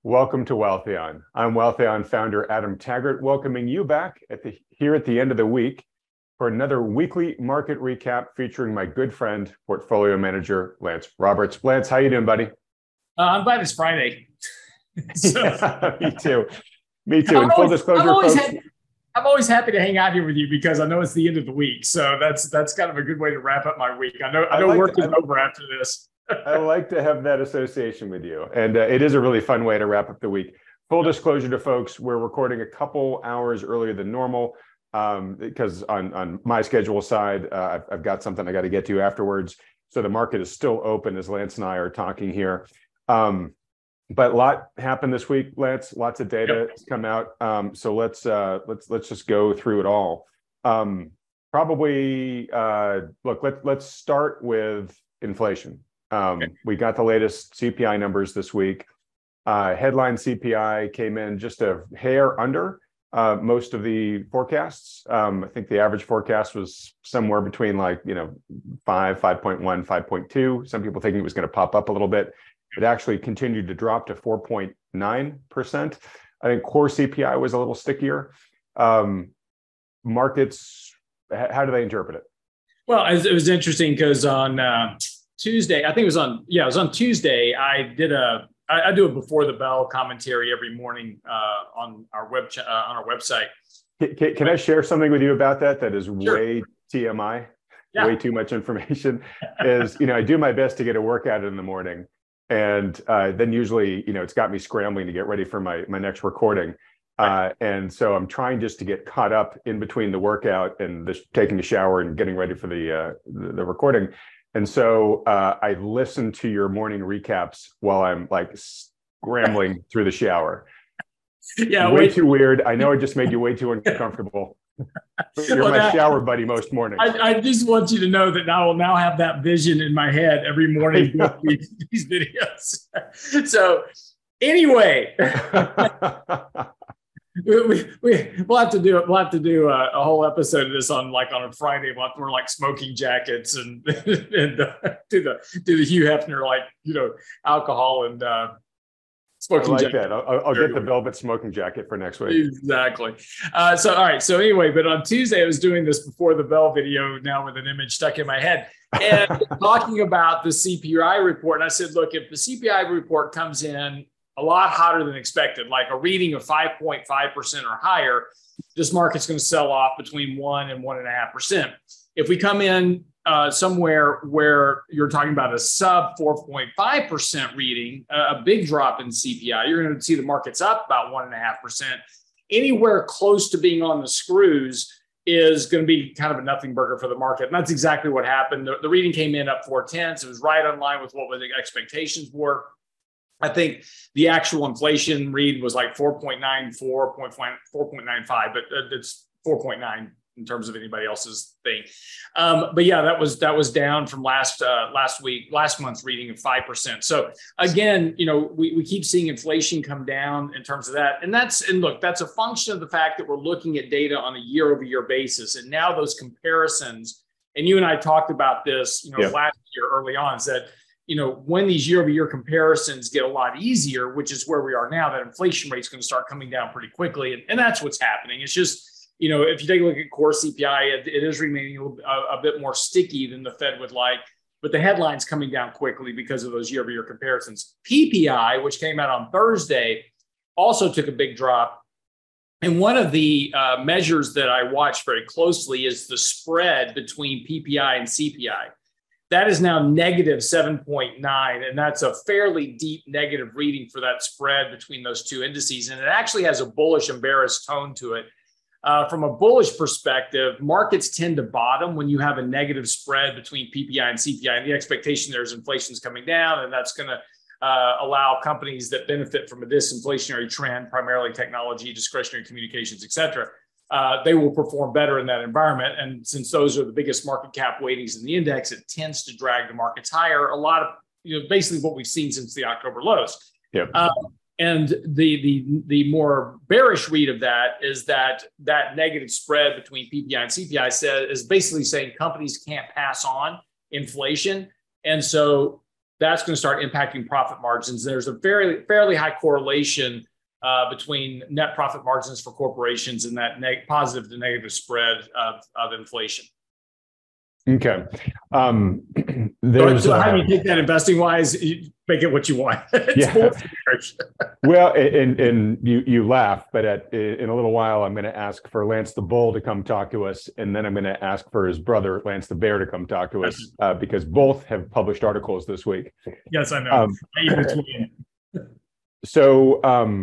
Welcome to Wealthion. I'm Wealthion founder Adam Taggart, welcoming you back here at the end of the week for another weekly market recap featuring my good friend, portfolio manager Lance Roberts. Lance, how you doing, buddy? I'm glad it's Friday. Yeah, me too. Me too. In full disclosure, folks, I'm always happy to hang out here with you because I know it's the end of the week. So that's kind of a good way to wrap up my week. I know work is over after this. I like to have that association with you. And it is a really fun way to wrap up the week. Full disclosure to folks, we're recording a couple hours earlier than normal because on my schedule side, I've got something I got to get to afterwards. So the market is still open as Lance and I are talking here. But a lot happened this week, Lance. Lots of data has come out. So let's just go through it all. Let's start with inflation. We got the latest CPI numbers this week. Headline CPI came in just a hair under most of the forecasts. I think the average forecast was somewhere between 5.1, 5.2. Some people thinking it was going to pop up a little bit. It actually continued to drop to 4.9%. I think core CPI was a little stickier. Markets, how do they interpret it? Well, it was interesting because on Tuesday, I think it was on Tuesday. I do a before the bell commentary every morning on our website. Can I share something with you about that? That is Sure. Way TMI, way too much information. I do my best to get a workout in the morning, and then usually it's got me scrambling to get ready for my next recording. And so I'm trying just to get caught up in between the workout and taking a shower and getting ready for the recording. And so I listen to your morning recaps while I'm scrambling through the shower. Yeah, way too weird. I know I just made you way too uncomfortable. You're my shower buddy most mornings. I just want you to know that I will now have that vision in my head every morning these videos. So anyway. We'll have to do a whole episode of this on a Friday. We're smoking jackets and do the Hugh Hefner alcohol and smoking jacket. That. I'll get the velvet smoking jacket for next week. Exactly. So all right. So anyway, but on Tuesday I was doing this before the bell video now with an image stuck in my head and talking about the CPI report. And I said, look, if the CPI report comes in a lot hotter than expected, like a reading of 5.5% or higher, this market's going to sell off between 1 and 1.5%. If we come in somewhere where you're talking about a sub 4.5% reading, a big drop in CPI, you're going to see the market's up about 1.5%. Anywhere close to being on the screws is going to be kind of a nothing burger for the market. And that's exactly what happened. The reading came in up 0.4. It was right on line with what the expectations were. I think the actual inflation read was 4.94, 4.95, but it's 4.9 in terms of anybody else's thing. But yeah, that was down from last month's reading of 5%. So again, we keep seeing inflation come down in terms of that. And that's a function of the fact that we're looking at data on a year-over-year basis. And now those comparisons, and you and I talked about this, last year early on, is that when these year-over-year comparisons get a lot easier, which is where we are now, that inflation rate is going to start coming down pretty quickly. And that's what's happening. It's just, if you take a look at core CPI, it is remaining a bit more sticky than the Fed would like, but the headline's coming down quickly because of those year-over-year comparisons. PPI, which came out on Thursday, also took a big drop. And one of the measures that I watch very closely is the spread between PPI and CPI. That is now negative 7.9, and that's a fairly deep negative reading for that spread between those two indices. And it actually has a bullish and bearish tone to it. From a bullish perspective, markets tend to bottom when you have a negative spread between PPI and CPI. And the expectation there is inflation's coming down, and that's going to allow companies that benefit from a disinflationary trend, primarily technology, discretionary communications, et cetera, they will perform better in that environment. And since those are the biggest market cap weightings in the index, it tends to drag the markets higher. A lot of, basically what we've seen since the October lows. Yep. And the more bearish read of that is that negative spread between PPI and CPI is basically saying companies can't pass on inflation. And so that's going to start impacting profit margins. There's a fairly high correlation between net profit margins for corporations and that positive to negative spread of inflation. Okay. So how do you take that investing wise? You make it what you want. Yeah. Well, and you laugh, but in a little while, I'm going to ask for Lance the Bull to come talk to us, and then I'm going to ask for his brother Lance the Bear to come talk to us because both have published articles this week. Yes, I know. So,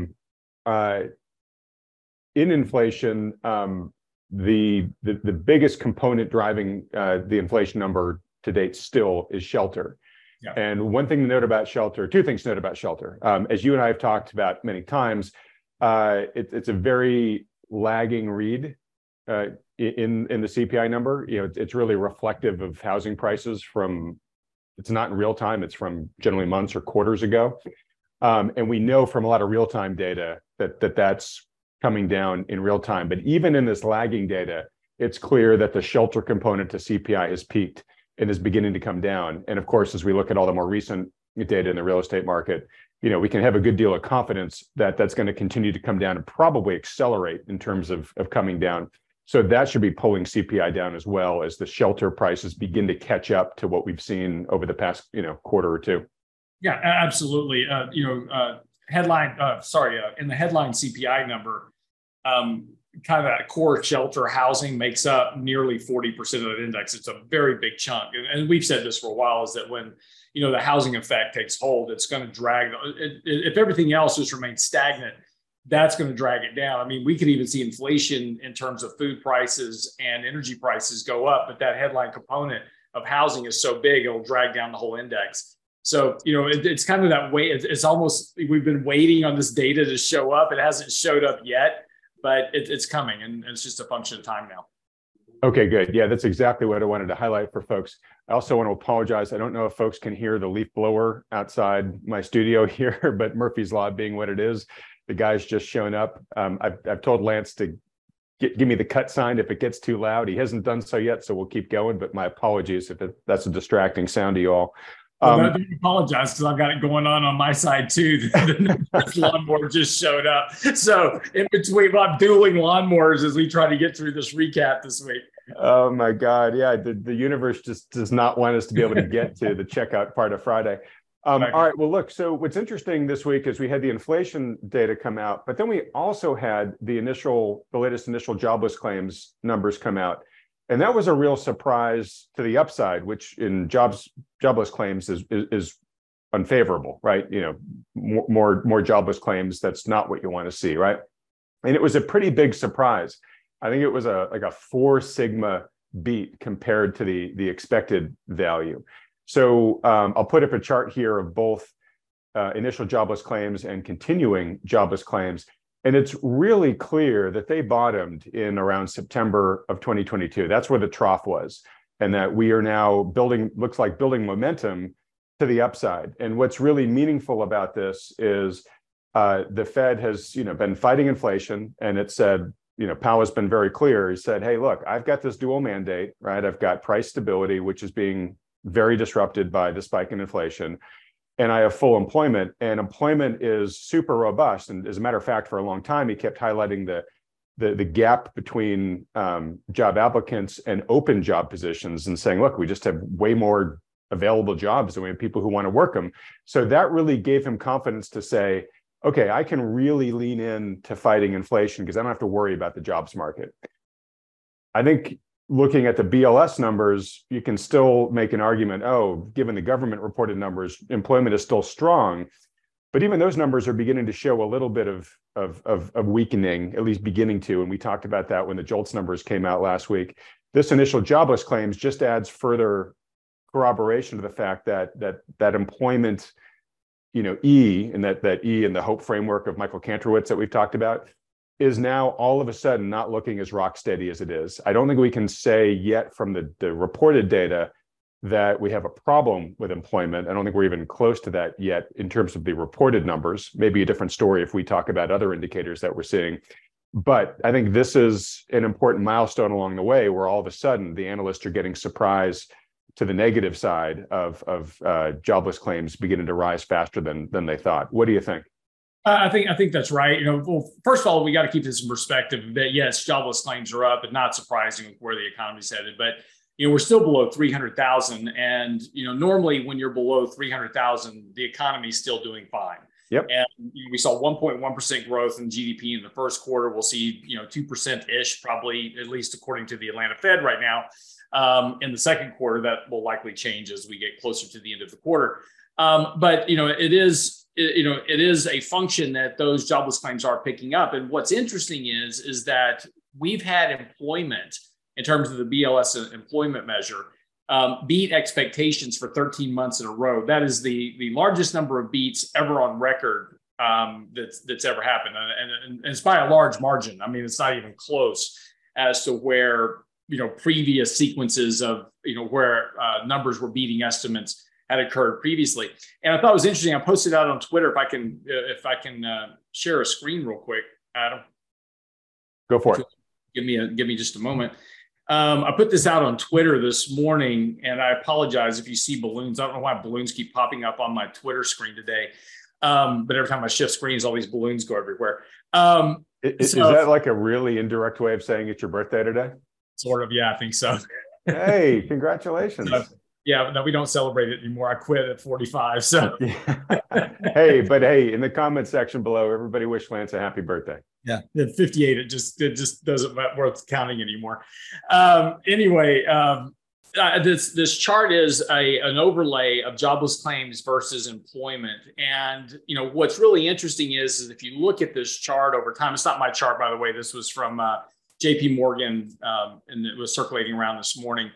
in inflation, the biggest component driving the inflation number to date still is shelter. Yeah. And one thing to note about shelter, two things to note about shelter. As you and I have talked about many times, it's a very lagging read in the CPI number. You know, it's really reflective of housing prices from, it's not in real time, it's from generally months or quarters ago. And we know from a lot of real-time data that's coming down in real time. But even in this lagging data, it's clear that the shelter component to CPI has peaked and is beginning to come down. And of course, as we look at all the more recent data in the real estate market, you know, we can have a good deal of confidence that that's going to continue to come down and probably accelerate in terms of coming down. So that should be pulling CPI down as well as the shelter prices begin to catch up to what we've seen over the past, quarter or two. Yeah, absolutely. In the headline CPI number, kind of that core shelter housing makes up nearly 40% of that index. It's a very big chunk. And we've said this for a while, is that when, the housing effect takes hold, it's going to drag, if everything else just remains stagnant, that's going to drag it down. I mean, we could even see inflation in terms of food prices and energy prices go up, but that headline component of housing is so big, it'll drag down the whole index. So, it's kind of that way. It's almost, we've been waiting on this data to show up. It hasn't showed up yet, but it's coming, and it's just a function of time now. Okay, good. Yeah, that's exactly what I wanted to highlight for folks. I also want to apologize. I don't know if folks can hear the leaf blower outside my studio here, but Murphy's Law being what it is, the guy's just shown up. I've told Lance to give me the cut sign if it gets too loud. He hasn't done so yet, so we'll keep going, but my apologies if that's a distracting sound to you all. Don't apologize, because I've got it going on my side too. The lawnmower just showed up. So in between, I'm dueling lawnmowers as we try to get through this recap this week. Oh my God. Yeah. The universe just does not want us to be able to get to the checkout part of Friday. All right. Well, look, so what's interesting this week is we had the inflation data come out, but then we also had the latest initial jobless claims numbers come out. And that was a real surprise to the upside, which in jobless claims is unfavorable, right? More jobless claims, that's not what you want to see, right? And it was a pretty big surprise. I think it was like a 4 sigma beat compared to the expected value. So I'll put up a chart here of both initial jobless claims and continuing jobless claims. And it's really clear that they bottomed in around September of 2022. That's where the trough was. And that we are now building momentum to the upside. And what's really meaningful about this is the Fed has, been fighting inflation, and it said, Powell has been very clear. He said, hey, look, I've got this dual mandate, right? I've got price stability, which is being very disrupted by the spike in inflation. And I have full employment, and employment is super robust. And as a matter of fact, for a long time, he kept highlighting the gap between job applicants and open job positions and saying, look, we just have way more available jobs than we have people who want to work them. So that really gave him confidence to say, okay, I can really lean in to fighting inflation because I don't have to worry about the jobs market. I think looking at the BLS numbers, you can still make an argument, given the government reported numbers, employment is still strong. But even those numbers are beginning to show a little bit of weakening, at least beginning to. And we talked about that when the JOLTS numbers came out last week. This initial jobless claims just adds further corroboration to the fact that employment, E, and that E in the hope framework of Michael Kantrowitz that we've talked about, is now all of a sudden not looking as rock steady as it is. I don't think we can say yet from the reported data that we have a problem with employment. I don't think we're even close to that yet in terms of the reported numbers. Maybe a different story if we talk about other indicators that we're seeing. But I think this is an important milestone along the way where all of a sudden the analysts are getting surprised to the negative side of jobless claims beginning to rise faster than they thought. What do you think? I think that's right. Well, first of all, we got to keep this in perspective that yes, jobless claims are up, and not surprising with where the economy's headed. But we're still below 300,000, and normally when you're below 300,000, the economy's still doing fine. Yep. And we saw 1.1% growth in GDP in the first quarter. We'll see 2% ish, probably, at least according to the Atlanta Fed right now. In the second quarter, that will likely change as we get closer to the end of the quarter. But it is a function that those jobless claims are picking up. And what's interesting is that we've had employment in terms of the BLS employment measure beat expectations for 13 months in a row. That is the largest number of beats ever on record that's ever happened. And it's by a large margin. I mean, it's not even close as to where, previous sequences of, where numbers were beating estimates had occurred previously. And I thought it was interesting. I posted out on Twitter. If I can share a screen real quick, Adam. Go for it. Give me just a moment. I put this out on Twitter this morning, and I apologize if you see balloons. I don't know why balloons keep popping up on my Twitter screen today. But every time I shift screens, all these balloons go everywhere. Is that like a really indirect way of saying it's your birthday today? Sort of, yeah, I think so. Hey, congratulations. Yeah, no, we don't celebrate it anymore. I quit at 45. So, hey, in the comment section below, everybody wish Lance a happy birthday. Yeah, at 58, it just doesn't worth counting anymore. Anyway, this chart is an overlay of jobless claims versus employment. And what's really interesting is if you look at this chart over time, it's not my chart, by the way. This was from JP Morgan, and it was circulating around this morning.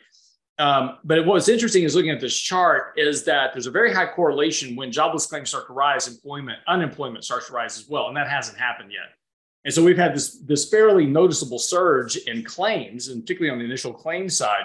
But what's interesting is looking at this chart is that there's a very high correlation when jobless claims start to rise, unemployment starts to rise as well. And that hasn't happened yet. And so we've had this fairly noticeable surge in claims, and particularly on the initial claims side,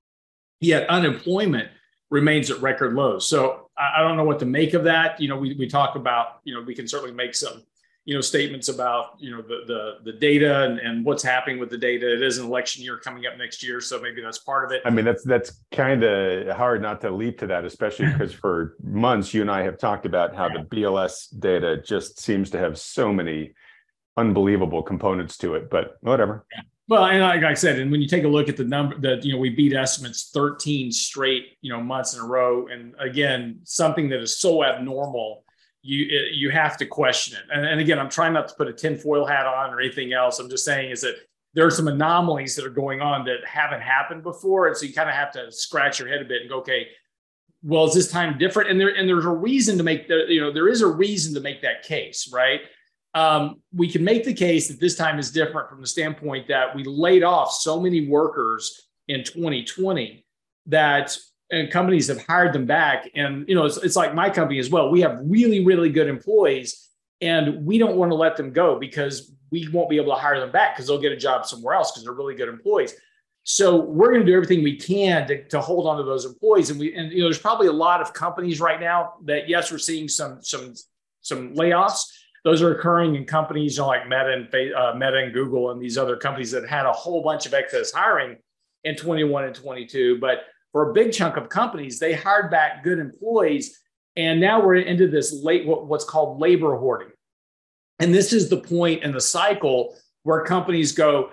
yet unemployment remains at record lows. So I don't know what to make of that. We talk about, we can certainly make some, statements about, the data and what's happening with the data. It is an election year coming up next year, so maybe that's part of it. I mean, that's kind of hard not to leap to that, especially because for months you and I have talked about how the BLS data just seems to have so many unbelievable components to it, but whatever. Well, and like I said, and when you take a look at the number that, we beat estimates 13 straight, months in a row. And again, something that is so abnormal, you have to question it. And again, I'm trying not to put a tinfoil hat on or anything else. I'm just saying is that there are some anomalies that are going on that haven't happened before. And so you kind of have to scratch your head a bit and go, okay, well, is this time different? And there's a reason to make there is a reason to make that case, right? We can make the case that this time is different from the standpoint that we laid off so many workers in 2020 that and companies have hired them back. And, it's like my company as well. We have really, really good employees, and we don't want to let them go because we won't be able to hire them back because they'll get a job somewhere else because they're really good employees. So we're going to do everything we can to hold on to those employees. And there's probably a lot of companies right now that, yes, we're seeing some layoffs. Those are occurring in companies like Meta and Google and these other companies that had a whole bunch of excess hiring in 21 and 22. But for a big chunk of companies, they hired back good employees. And now we're into this what's called labor hoarding. And this is the point in the cycle where companies go,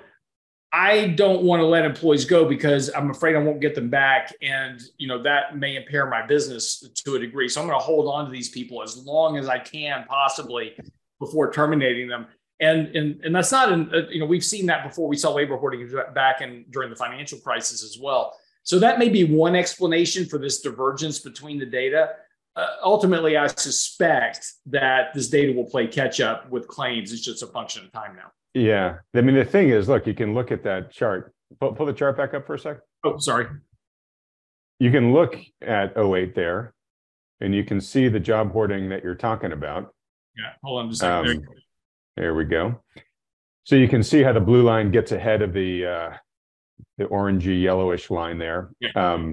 I don't want to let employees go because I'm afraid I won't get them back. And, that may impair my business to a degree. So I'm going to hold on to these people as long as I can possibly before terminating them. And that's not, we've seen that before. We saw labor hoarding back during the financial crisis as well. So that may be one explanation for this divergence between the data. Ultimately, I suspect that this data will play catch up with claims. It's just a function of time now. Yeah. I mean, the thing is, look, you can look at that chart. Pull the chart back up for a sec. Oh, sorry. You can look at 08 there, and you can see the job hoarding that you're talking about. Yeah. Hold on just a second. There we go. So you can see how the blue line gets ahead of the orangey yellowish line there. Yeah.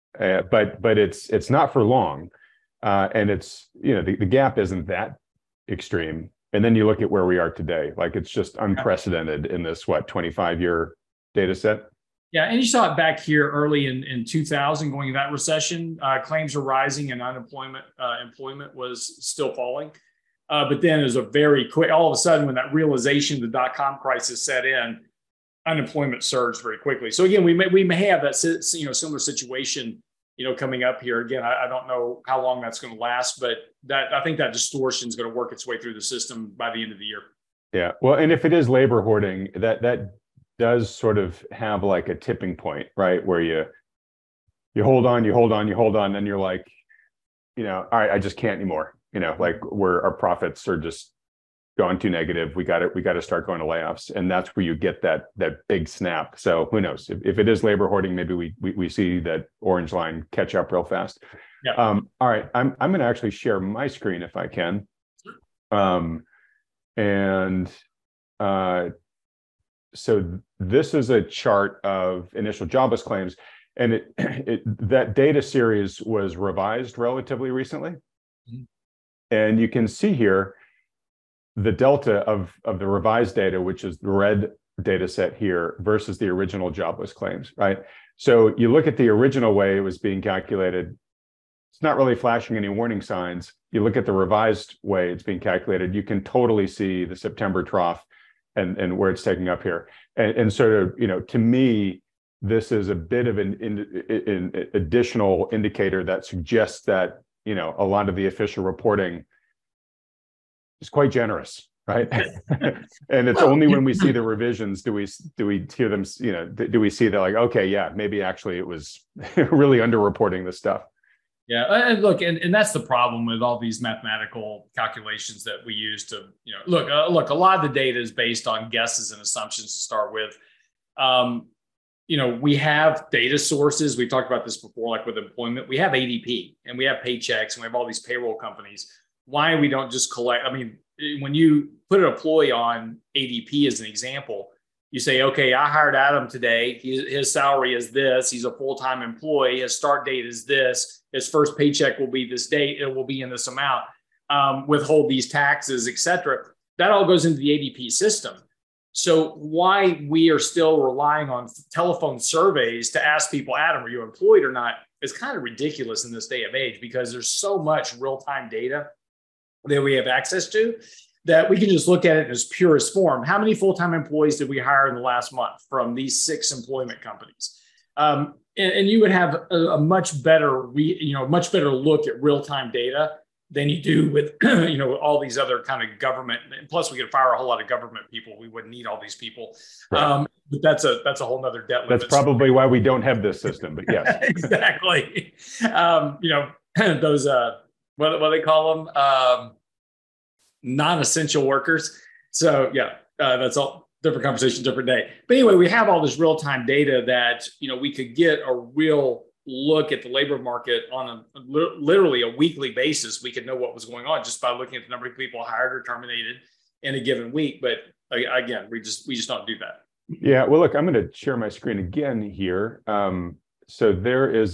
But it's not for long. And it's, the gap isn't that extreme. And then you look at where we are today, like it's just unprecedented in this, 25-year data set? Yeah, and you saw it back here early in 2000, going into that recession. Claims were rising, and employment was still falling. But then, it was a very quick. All of a sudden, when that realization of the dot-com crisis set in, unemployment surged very quickly. So again, we may have that similar situation coming up here. Again, I don't know how long that's going to last, but I think that distortion is going to work its way through the system by the end of the year. Yeah, well, and if it is labor hoarding, that does sort of have like a tipping point, right? Where you hold on, and you're like, all right, I just can't anymore. Like where our profits are just gone too negative. We got to start going to layoffs, and that's where you get that big snap. So who knows if it is labor hoarding? Maybe we see that orange line catch up real fast. Yeah. All right, I'm going to actually share my screen if I can. So this is a chart of initial jobless claims, and that data series was revised relatively recently. Mm-hmm. And you can see here the delta of the revised data, which is the red data set here, versus the original jobless claims, right? So you look at the original way it was being calculated, it's not really flashing any warning signs. You look at the revised way it's being calculated, you can totally see the September trough and where it's taking up here. And sort of, to me, this is a bit of an additional indicator that suggests that, a lot of the official reporting is quite generous, right? And it's only when we see the revisions do we hear them, do we see that like, okay, yeah, maybe actually it was really underreporting this stuff. Yeah, and look, and that's the problem with all these mathematical calculations that we use to, look, a lot of the data is based on guesses and assumptions to start with. We have data sources. We've talked about this before, like with employment. We have ADP, and we have Paychex, and we have all these payroll companies. Why we don't just collect? I mean, when you put an employee on ADP as an example, you say, okay, I hired Adam today. His salary is this. He's a full-time employee. His start date is this. His first paycheck will be this date. It will be in this amount. Withhold these taxes, et cetera. That all goes into the ADP system. So why we are still relying on telephone surveys to ask people, Adam, are you employed or not, is kind of ridiculous in this day of age, because there's so much real-time data that we have access to that we can just look at it in its purest form. How many full-time employees did we hire in the last month from these 6 employment companies? And you would have a much better, much better look at real-time data than you do with, all these other kind of government. And plus, we could fire a whole lot of government people. We wouldn't need all these people. Right. But that's a whole nother debt limit. That's probably why we don't have this system. But yes, exactly. Those what do they call them? Non-essential workers. So yeah, that's all different conversation, different day. But anyway, we have all this real-time data that, we could get a real look at the labor market on literally a weekly basis. We could know what was going on just by looking at the number of people hired or terminated in a given week. But again, we just don't do that. Yeah. Well, look, I'm going to share my screen again here. So there is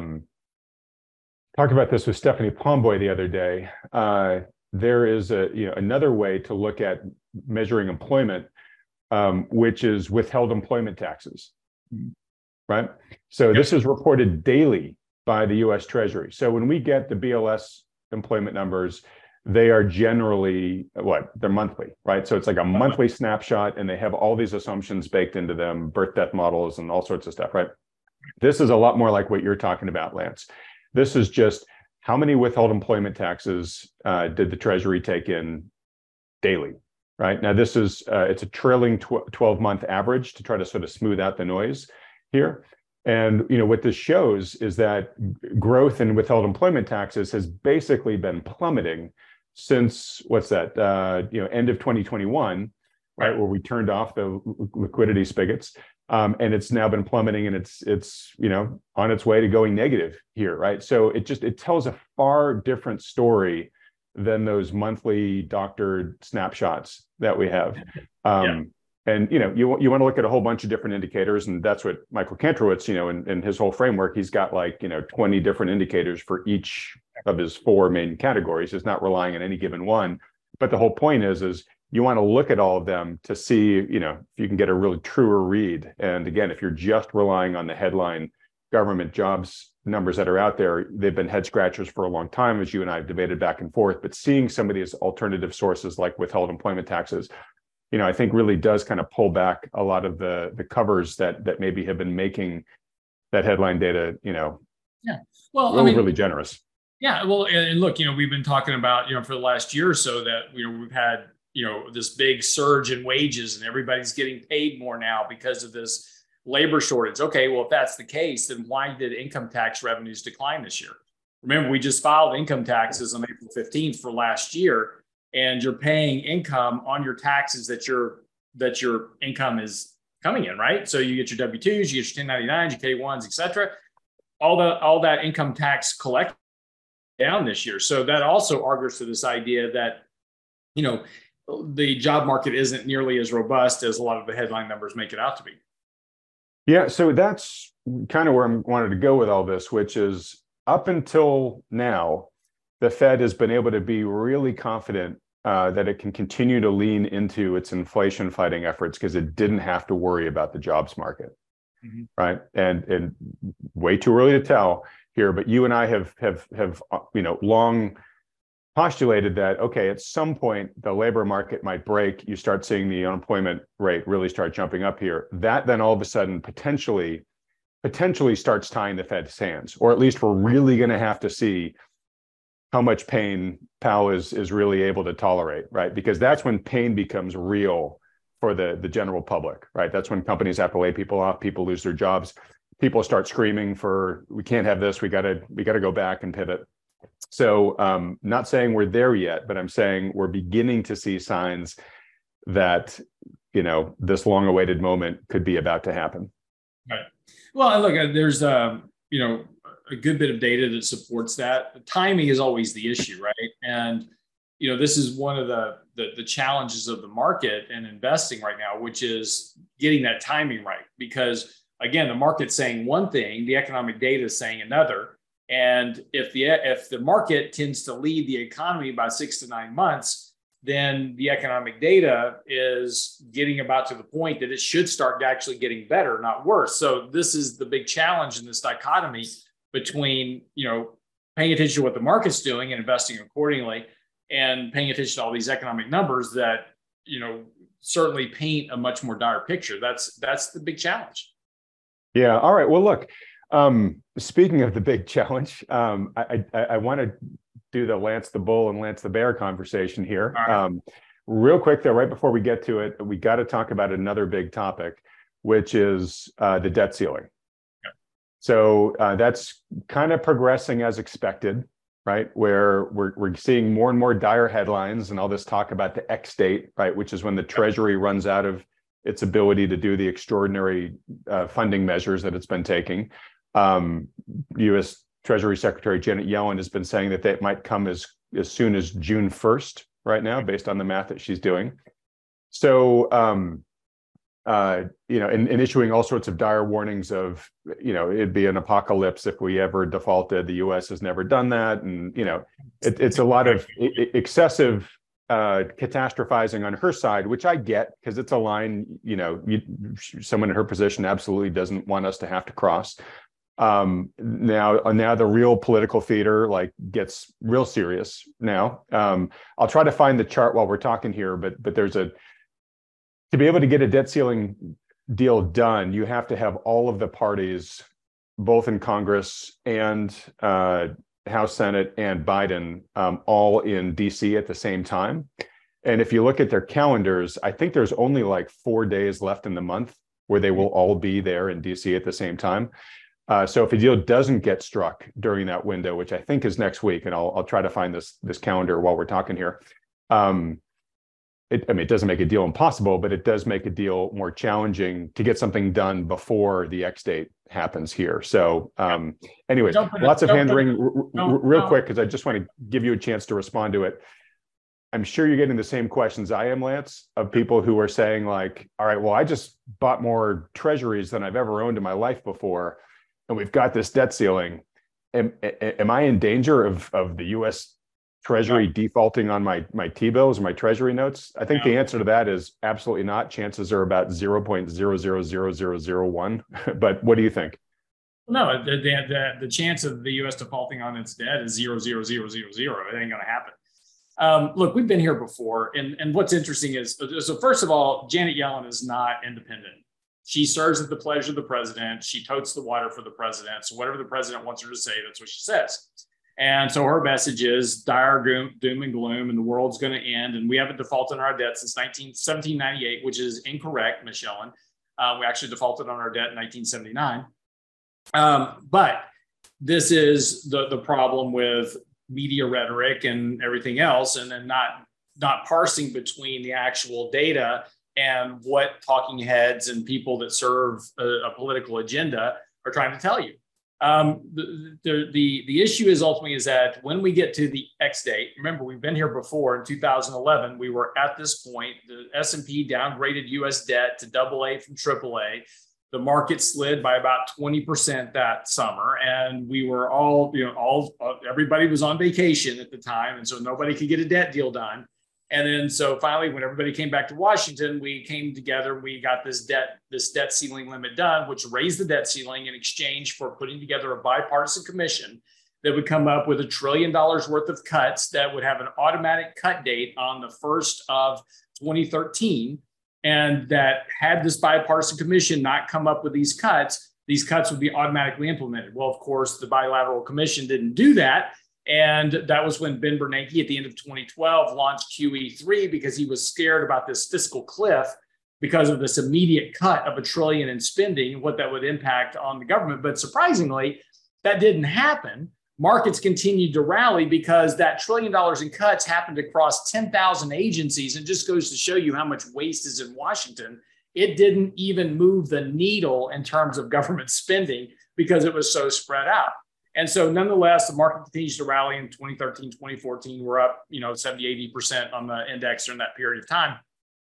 talked about this with Stephanie Pomboy the other day. There is another way to look at measuring employment, which is withheld employment taxes, right? So This is reported daily by the U.S. Treasury. So when we get the BLS employment numbers, they are generally they're monthly, right? So it's like a monthly snapshot, and they have all these assumptions baked into them, birth death models and all sorts of stuff, right? This is a lot more like what you're talking about, Lance. This is just how many withheld employment taxes did the Treasury take in daily, right? Now, this is it's a trailing 12-month average to try to sort of smooth out the noise here. And what this shows is that growth in withheld employment taxes has basically been plummeting since end of 2021, right, where we turned off the liquidity spigots. And it's now been plummeting, and it's on its way to going negative here, right? So it tells a far different story than those monthly doctored snapshots that we have. And you want to look at a whole bunch of different indicators, and that's what Michael Kantrowitz, in his whole framework, he's got 20 different indicators for each of his 4 main categories. He's not relying on any given one, but the whole point is you want to look at all of them to see, if you can get a really truer read. And again, if you're just relying on the headline government jobs numbers that are out there, they've been head scratchers for a long time, as you and I have debated back and forth. But seeing some of these alternative sources like withheld employment taxes, I think really does kind of pull back a lot of the covers that maybe have been making that headline data, really generous. Yeah, well, and look, we've been talking about, for the last year or so that, we've had, this big surge in wages and everybody's getting paid more now because of this labor shortage. Okay, well, if that's the case, then why did income tax revenues decline this year? Remember, we just filed income taxes on April 15th for last year, and you're paying income on your taxes that your income is coming in, right? So you get your W-2s, you get your 1099s, your K-1s, et cetera. All that income tax collected down this year. So that also argues to this idea that, the job market isn't nearly as robust as a lot of the headline numbers make it out to be. Yeah, so that's kind of where I wanted to go with all this, which is up until now, the Fed has been able to be really confident that it can continue to lean into its inflation fighting efforts because it didn't have to worry about the jobs market, right? And way too early to tell here, but you and I have long postulated that, okay, at some point the labor market might break. You start seeing the unemployment rate really start jumping up here. That then all of a sudden potentially starts tying the Fed's hands, or at least we're really going to have to see how much pain Powell is really able to tolerate, right? Because that's when pain becomes real for the general public, right? That's when companies have to lay people off, people lose their jobs, people start screaming for, we can't have this, we got to go back and pivot. So not saying we're there yet, but I'm saying we're beginning to see signs that, this long-awaited moment could be about to happen. Right. Well, and look, there's, a good bit of data that supports that. The timing is always the issue, right? And, this is one of the challenges of the market and investing right now, which is getting that timing right. Because again, the market's saying one thing, the economic data is saying another. And if the market tends to lead the economy by 6 to 9 months, then the economic data is getting about to the point that it should start actually getting better, not worse. So this is the big challenge in this dichotomy between, paying attention to what the market's doing and investing accordingly, and paying attention to all these economic numbers that, certainly paint a much more dire picture. That's the big challenge. Yeah. All right. Well, look, speaking of the big challenge, I want to do the Lance the Bull and Lance the Bear conversation here. Right. Real quick though, right before we get to it, we got to talk about another big topic, which is the debt ceiling. Yeah. So that's kind of progressing as expected, right? Where we're seeing more and more dire headlines and all this talk about the X date, right? Which is when the Treasury runs out of its ability to do the extraordinary funding measures that it's been taking. U.S. Treasury Secretary Janet Yellen has been saying that they might come as soon as June 1st right now, based on the math that she's doing. So, and issuing all sorts of dire warnings of, it'd be an apocalypse if we ever defaulted. The U.S. has never done that. And, it's a lot of excessive catastrophizing on her side, which I get because it's a line, someone in her position absolutely doesn't want us to have to cross. Now the real political theater gets real serious now. I'll try to find the chart while we're talking here, but to be able to get a debt ceiling deal done, you have to have all of the parties, both in Congress and House, Senate, and Biden, all in DC at the same time. And if you look at their calendars, I think there's only 4 days left in the month where they will all be there in DC at the same time. So if a deal doesn't get struck during that window, which I think is next week, and I'll try to find this calendar while we're talking here. It doesn't make a deal impossible, but it does make a deal more challenging to get something done before the X date happens here. So anyways, lots of hand-wringing real quick, because I just want to give you a chance to respond to it. I'm sure you're getting the same questions I am, Lance, of people who are saying all right, well, I just bought more treasuries than I've ever owned in my life before, and we've got this debt ceiling. Am I in danger of the U.S. Treasury defaulting on my T-bills or my Treasury notes? I think the answer to that is absolutely not. Chances are about 0.000001. But what do you think? No, the chance of the U.S. defaulting on its debt is 0.0000. It ain't going to happen. Look, we've been here before. And what's interesting is, so first of all, Janet Yellen is not independent. She serves at the pleasure of the president. She totes the water for the president. So whatever the president wants her to say, that's what she says. And so her message is dire doom and gloom, and the world's going to end. And we haven't defaulted on our debt since 1798, which is incorrect, Ms. Yellen. We actually defaulted on our debt in 1979. But this is the problem with media rhetoric and everything else, and then not parsing between the actual data and what talking heads and people that serve a political agenda are trying to tell you. The issue is ultimately is that when we get to the X date, remember, we've been here before. In 2011, we were at this point. The S&P downgraded U.S. debt to AA from AAA. The market slid by about 20% that summer, and we were everybody was on vacation at the time, and so nobody could get a debt deal done. And then so finally, when everybody came back to Washington, we came together. We got this debt ceiling limit done, which raised the debt ceiling in exchange for putting together a bipartisan commission that would come up with $1 trillion worth of cuts that would have an automatic cut date on the 1st of 2013. And that had this bipartisan commission not come up with these cuts would be automatically implemented. Well, of course, the bilateral commission didn't do that. And that was when Ben Bernanke at the end of 2012 launched QE3 because he was scared about this fiscal cliff because of this immediate cut of $1 trillion in spending and what that would impact on the government. But surprisingly, that didn't happen. Markets continued to rally because that $1 trillion in cuts happened across 10,000 agencies, and just goes to show you how much waste is in Washington. It didn't even move the needle in terms of government spending because it was so spread out. And so nonetheless, the market continues to rally. In 2013, 2014, we're up, 70, 80% on the index during that period of time.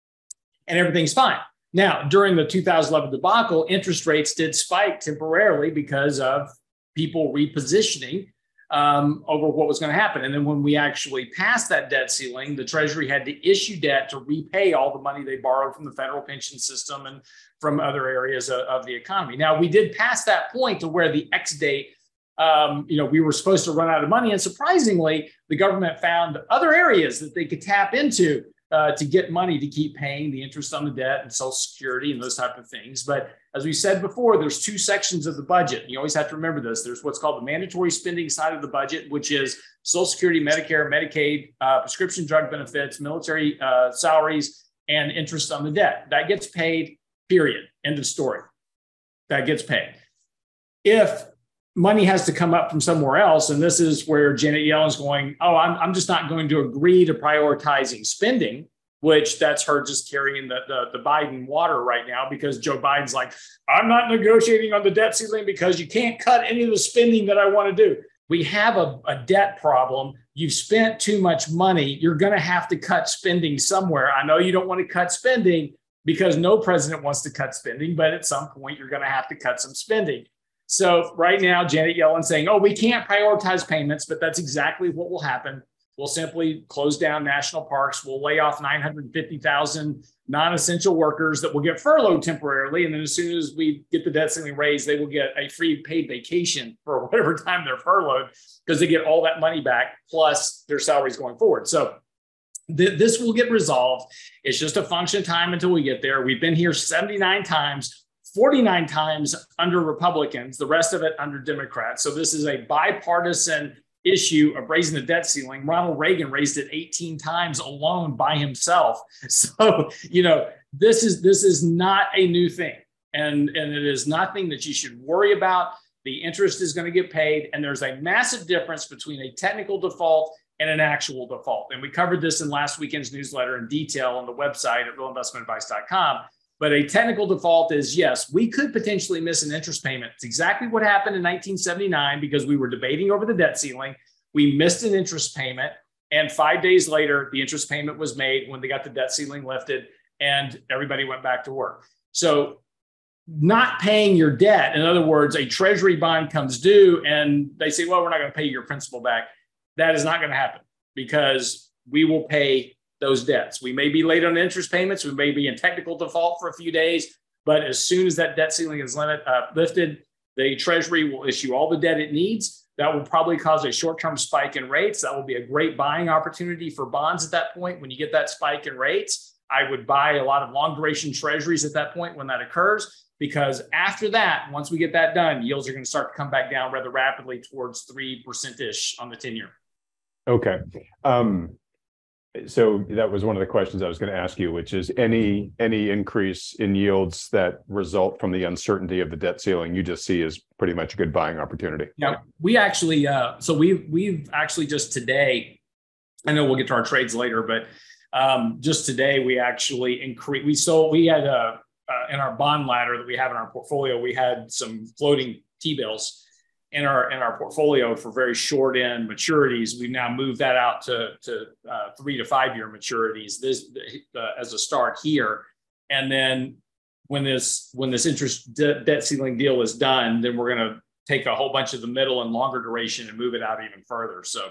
And everything's fine. Now, during the 2011 debacle, interest rates did spike temporarily because of people repositioning over what was going to happen. And then when we actually passed that debt ceiling, the Treasury had to issue debt to repay all the money they borrowed from the federal pension system and from other areas of the economy. Now, we did pass that point to where the X date, we were supposed to run out of money. And surprisingly, the government found other areas that they could tap into to get money to keep paying the interest on the debt and Social Security and those type of things. But as we said before, there's two sections of the budget. You always have to remember this. There's what's called the mandatory spending side of the budget, which is Social Security, Medicare, Medicaid, prescription drug benefits, military salaries, and interest on the debt. That gets paid, period. End of story. That gets paid. If money has to come up from somewhere else, and this is where Janet Yellen's going, I'm just not going to agree to prioritizing spending, which that's her just carrying the Biden water right now, because Joe Biden's like, I'm not negotiating on the debt ceiling because you can't cut any of the spending that I want to do. We have a debt problem. You've spent too much money. You're going to have to cut spending somewhere. I know you don't want to cut spending because no president wants to cut spending, but at some point you're going to have to cut some spending. So right now, Janet Yellen's saying, we can't prioritize payments, but that's exactly what will happen. We'll simply close down national parks. We'll lay off 950,000 non-essential workers that will get furloughed temporarily. And then as soon as we get the debt ceiling raised, they will get a free paid vacation for whatever time they're furloughed, because they get all that money back plus their salaries going forward. So this will get resolved. It's just a function of time until we get there. We've been here 79 times. 49 times under Republicans, the rest of it under Democrats. So this is a bipartisan issue of raising the debt ceiling. Ronald Reagan raised it 18 times alone by himself. So, this is not a new thing. And it is nothing that you should worry about. The interest is going to get paid. And there's a massive difference between a technical default and an actual default. And we covered this in last weekend's newsletter in detail on the website at realinvestmentadvice.com. But a technical default is, yes, we could potentially miss an interest payment. It's exactly what happened in 1979 because we were debating over the debt ceiling. We missed an interest payment. And 5 days later, the interest payment was made when they got the debt ceiling lifted and everybody went back to work. So not paying your debt, in other words, a treasury bond comes due and they say, well, we're not going to pay your principal back. That is not going to happen. because we will pay those debts. We may be late on interest payments. We may be in technical default for a few days, but as soon as that debt ceiling is lifted, the Treasury will issue all the debt it needs. That will probably cause a short-term spike in rates. That will be a great buying opportunity for bonds at that point. When you get that spike in rates, I would buy a lot of long duration treasuries at that point when that occurs, because after that, once we get that done, yields are going to start to come back down rather rapidly towards 3%-ish on the 10-year. Okay. So that was one of the questions I was going to ask you, which is any increase in yields that result from the uncertainty of the debt ceiling you just see as pretty much a good buying opportunity. Yeah, we actually, we've actually just today, I know we'll get to our trades later, but just today we actually increased. We had in our bond ladder that we have in our portfolio, we had some floating T-bills in our portfolio for very short end maturities. We've now moved that out to 3 to 5 year maturities as a start here. And then when this interest debt ceiling deal is done, then we're going to take a whole bunch of the middle and longer duration and move it out even further. So,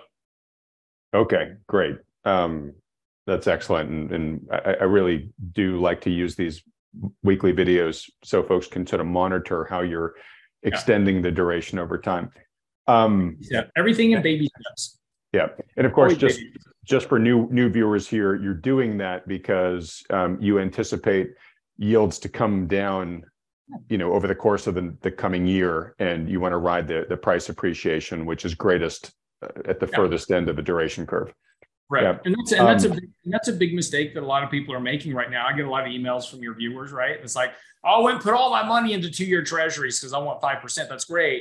okay, great. That's excellent. And I really do like to use these weekly videos so folks can sort of monitor how you're extending the duration over time. Everything in baby steps. Yeah. And of course, just for new viewers here, you're doing that because you anticipate yields to come down, over the course of the coming year, and you want to ride the price appreciation, which is greatest at the furthest end of the duration curve. Right. Yeah. And that's a big mistake that a lot of people are making right now. I get a lot of emails from your viewers, right? It's like, I went and put all my money into 2-year treasuries because I want 5%. That's great.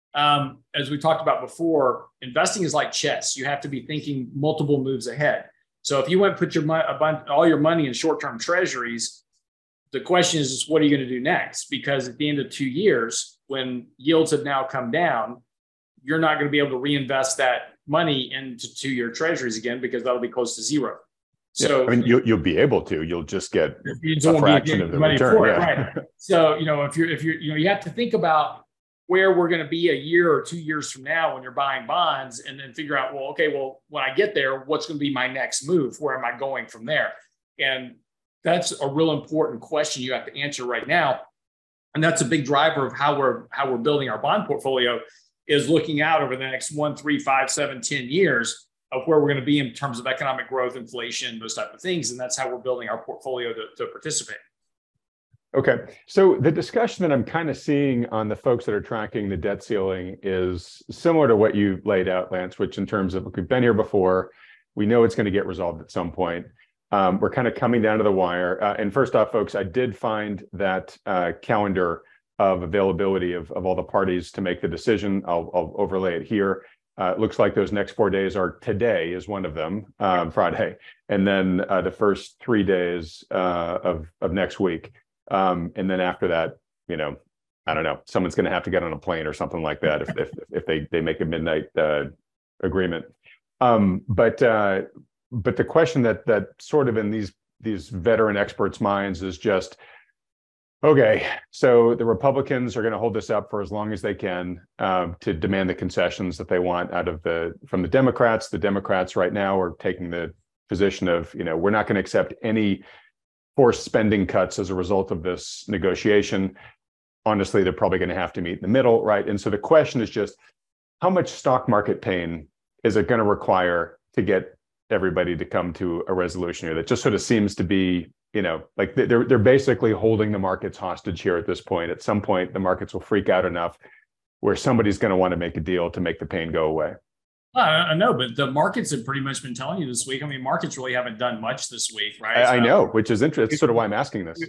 As we talked about before, investing is like chess. You have to be thinking multiple moves ahead. So if you went and put all your money in short-term treasuries, the question is, what are you going to do next? Because at the end of 2 years, when yields have now come down, you're not going to be able to reinvest that money into 2-year treasuries again, because that'll be close to zero. So you'll be able to. You'll just get a fraction of the return. Right. So if you're you have to think about where we're going to be a year or 2 years from now when you're buying bonds, and then figure out, when I get there, what's going to be my next move? Where am I going from there? And that's a real important question you have to answer right now. And that's a big driver of how we're building our bond portfolio, is looking out over the next 1, 3, 5, 7, 10 years of where we're going to be in terms of economic growth, inflation, those type of things. And that's how we're building our portfolio to participate. Okay. So the discussion that I'm kind of seeing on the folks that are tracking the debt ceiling is similar to what you laid out, Lance, which in terms of, we've been here before, we know it's going to get resolved at some point. We're kind of coming down to the wire. And first off, folks, I did find that calendar of availability of all the parties to make the decision. I'll overlay it here. It looks like those next 4 days are today is one of them, Friday, and then the first 3 days of next week. And then after that, I don't know, someone's going to have to get on a plane or something like that if they make a midnight agreement. But the question that sort of in these veteran experts' minds is just, okay, so the Republicans are going to hold this up for as long as they can to demand the concessions that they want from the Democrats. The Democrats right now are taking the position of, we're not going to accept any forced spending cuts as a result of this negotiation. Honestly, they're probably going to have to meet in the middle, right? And so the question is just, how much stock market pain is it going to require to get everybody to come to a resolution here? That just sort of seems to be, like they're basically holding the markets hostage here at this point. At some point, the markets will freak out enough where somebody's going to want to make a deal to make the pain go away. I know, but the markets have pretty much been telling you this week. I mean, markets really haven't done much this week, right? I know, which is interesting. That's sort of why I'm asking this.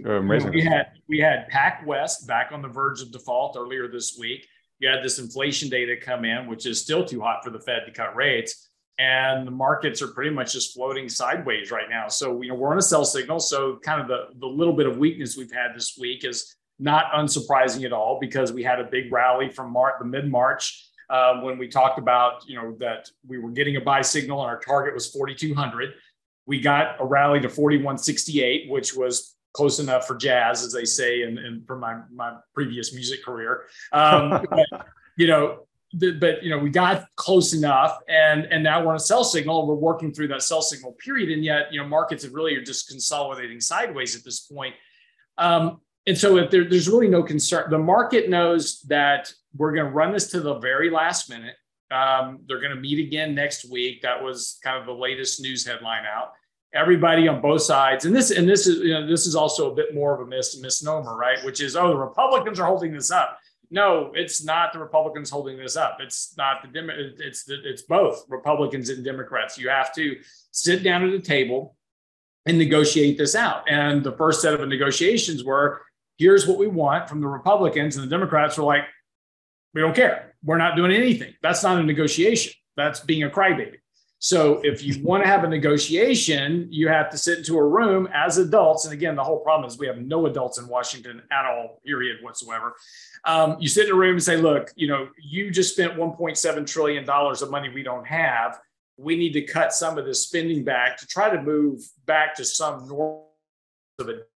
We had PacWest back on the verge of default earlier this week. You had this inflation data come in, which is still too hot for the Fed to cut rates. And the markets are pretty much just floating sideways right now. So, we're on a sell signal. So kind of the little bit of weakness we've had this week is not unsurprising at all, because we had a big rally from the mid-March when we talked about, that we were getting a buy signal and our target was 4,200. We got a rally to 4,168, which was close enough for jazz, as they say, and from my previous music career. But, but we got close enough, and now we're on a sell signal, and we're working through that sell signal period, and yet markets have really are just consolidating sideways at this point. And so if there's really no concern, the market knows that we're going to run this to the very last minute. They're going to meet again next week. That was kind of the latest news headline out. Everybody on both sides, and this is also a bit more of a misnomer, right? Which is, the Republicans are holding this up. No, it's not the Republicans holding this up. It's not it's both Republicans and Democrats. You have to sit down at a table and negotiate this out. And the first set of negotiations were, here's what we want from the Republicans, and the Democrats were like, we don't care. We're not doing anything. That's not a negotiation. That's being a crybaby. So if you want to have a negotiation, you have to sit into a room as adults. And again, the whole problem is we have no adults in Washington at all, period, whatsoever. You sit in a room and say, look, you just spent $1.7 trillion of money we don't have. We need to cut some of this spending back to try to move back to some normal of a.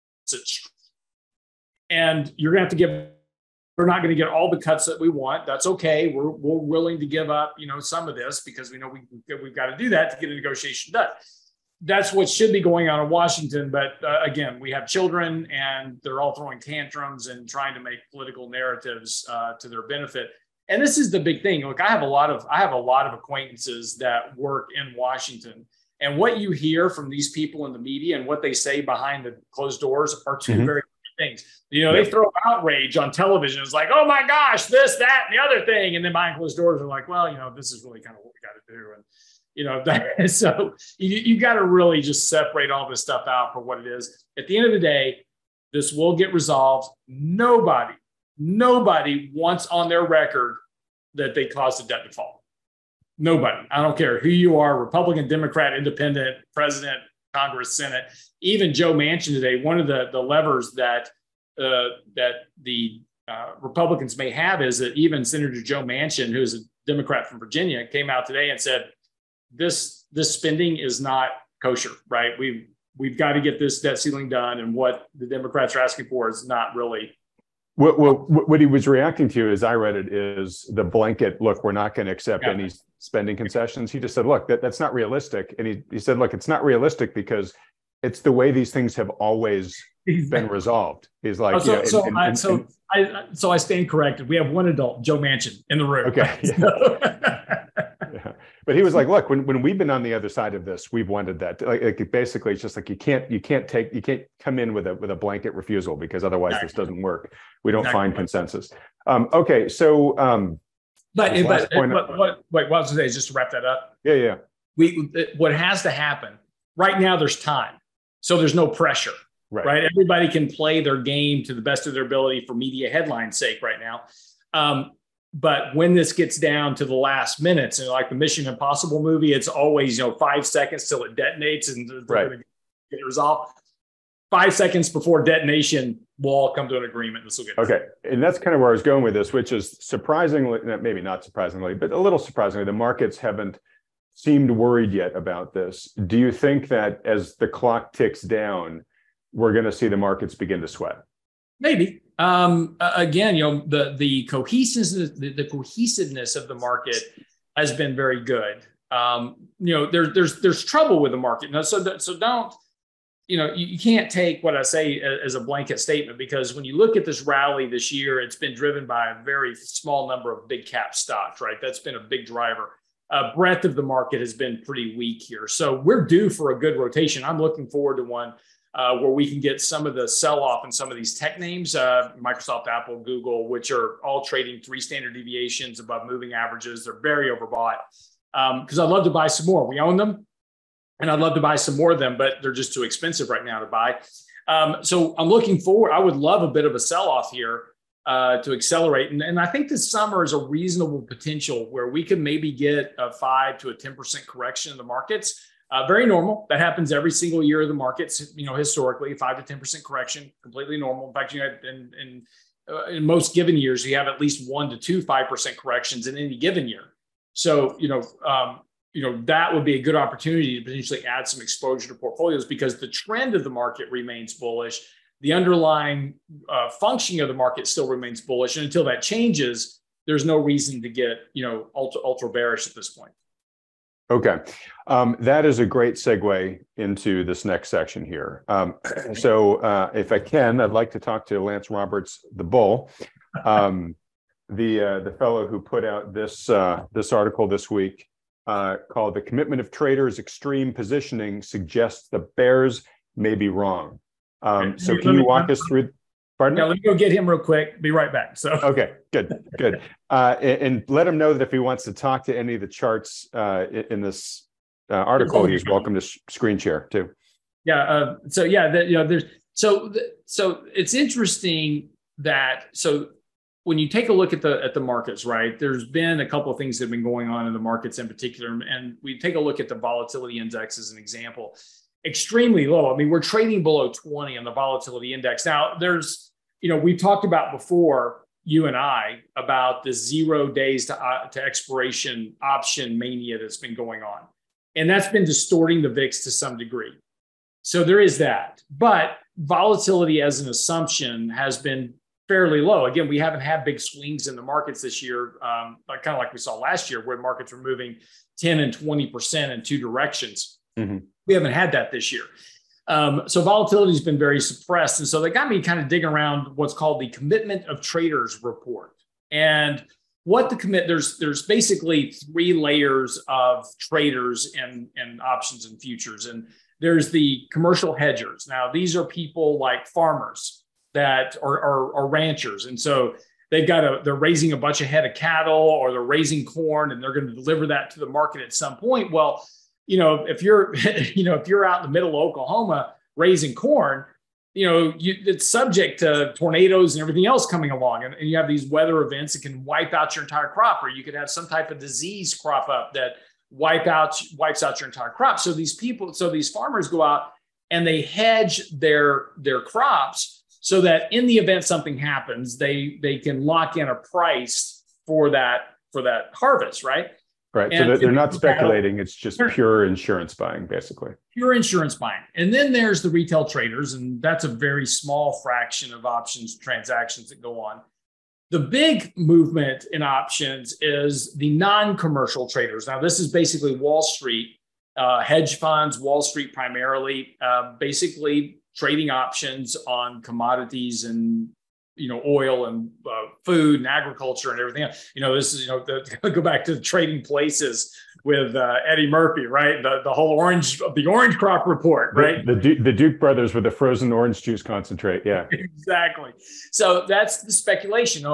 And you're going to have to give. We're not going to get all the cuts that we want. That's okay. We're willing to give up, some of this because we know we've got to do that to get a negotiation done. That's what should be going on in Washington. But again, we have children, and they're all throwing tantrums and trying to make political narratives to their benefit. And this is the big thing. Look, I have a lot of acquaintances that work in Washington, and what you hear from these people in the media and what they say behind the closed doors are two very things. They throw outrage on television. It's like, oh my gosh, this, that, and the other thing. And then behind closed doors are like, well, this is really kind of what we got to do. And, so you got to really just separate all this stuff out for what it is. At the end of the day, this will get resolved. Nobody wants on their record that they caused a debt default. Nobody. I don't care who you are, Republican, Democrat, Independent, President, Congress, Senate, even Joe Manchin today. One of the levers that the Republicans may have is that even Senator Joe Manchin, who's a Democrat from Virginia, came out today and said, this spending is not kosher, right? We've got to get this debt ceiling done, and what the Democrats are asking for is not really. What he was reacting to, as I read it, is the blanket, look, we're not going to accept any spending concessions. He just said, look, that's not realistic. And he said, look, it's not realistic because it's the way these things have always been resolved. He's like, so I stand corrected. We have one adult, Joe Manchin, in the room. Okay. Yeah. But he was like, look, when we've been on the other side of this, we've wanted that. Like basically, it's just like you can't come in with a blanket refusal because otherwise this doesn't work. We don't find consensus. Okay, so what I was to say is just to wrap that up. Yeah. What has to happen right now? There's time, so there's no pressure. Right. Everybody can play their game to the best of their ability for media headline's sake right now. But when this gets down to the last minutes, and like the Mission Impossible movie, it's always 5 seconds till it detonates and they're going to get it resolved. 5 seconds before detonation, we'll all come to an agreement. This will get okay. And that's kind of where I was going with this, which is surprisingly, maybe not surprisingly, but a little surprisingly, the markets haven't seemed worried yet about this. Do you think that as the clock ticks down, we're going to see the markets begin to sweat? Maybe. Again, the cohesiveness of the market has been very good. There's trouble with the market. So don't, you can't take what I say as a blanket statement, because when you look at this rally this year, it's been driven by a very small number of big cap stocks, right? That's been a big driver. Breadth of the market has been pretty weak here. So we're due for a good rotation. I'm looking forward to one where we can get some of the sell-off in some of these tech names, Microsoft, Apple, Google, which are all trading 3 standard deviations above moving averages. They're very overbought because I'd love to buy some more. We own them, and I'd love to buy some more of them, but they're just too expensive right now to buy. So I'm looking forward. I would love a bit of a sell-off here to accelerate. And I think this summer is a reasonable potential where we could maybe get a 5 to 10% correction in the markets. Very normal. That happens every single year of the markets, historically, 5 to 10% correction, completely normal. In fact, in most given years, you have at least 1 to 2 5% corrections in any given year. So, that would be a good opportunity to potentially add some exposure to portfolios because the trend of the market remains bullish. The underlying functioning of the market still remains bullish. And until that changes, there's no reason to get, ultra bearish at this point. Okay. That is a great segue into this next section here. So if I can, I'd like to talk to Lance Roberts, the bull, the fellow who put out this article this week called "The Commitment of Traders Extreme Positioning Suggests the Bears May Be Wrong." So can you walk us through? Pardon? Yeah, let me go get him real quick. Be right back. So okay, good. And let him know that if he wants to talk to any of the charts in this article, he's welcome to screen share too. Yeah. So it's interesting that when you take a look at the markets, right? There's been a couple of things that have been going on in the markets in particular, and we take a look at the volatility index as an example. Extremely low. I mean, we're trading below 20 on the volatility index. Now, we've talked about before, you and I, about the 0 days to expiration option mania that's been going on. And that's been distorting the VIX to some degree. So there is that. But volatility as an assumption has been fairly low. Again, we haven't had big swings in the markets this year, kind of like we saw last year, where markets were moving 10 and 20% in two directions. Mm-hmm. We haven't had that this year. So volatility has been very suppressed. And so that got me kind of digging around what's called the Commitment of Traders report. And there's basically three layers of traders and options and futures. And there's the commercial hedgers. Now, these are people like farmers that are ranchers. And so they're raising a bunch of head of cattle, or they're raising corn, and they're going to deliver that to the market at some point. Well, if you're out in the middle of Oklahoma raising corn, it's subject to tornadoes and everything else coming along. And you have these weather events that can wipe out your entire crop, or you could have some type of disease crop up that wipes out your entire crop. So these farmers go out and they hedge their crops so that in the event something happens, they can lock in a price for that harvest, right? Right. So they're not speculating. It's just pure insurance buying, basically. Pure insurance buying. And then there's the retail traders, and that's a very small fraction of options transactions that go on. The big movement in options is the non-commercial traders. Now, this is basically Wall Street, hedge funds, Wall Street primarily, basically trading options on commodities and oil and food and agriculture and everything else. This is, go back to the Trading Places with Eddie Murphy, right? The whole orange crop report, right? The Duke brothers with the frozen orange juice concentrate. Yeah, exactly. So that's the speculation.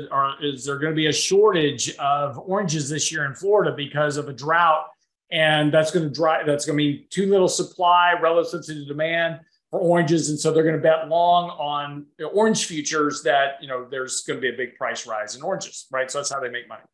Is there going to be a shortage of oranges this year in Florida because of a drought? And that's going to mean too little supply relative to the demand for oranges. And so they're going to bet long on orange futures that, there's going to be a big price rise in oranges, right? So that's how they make money.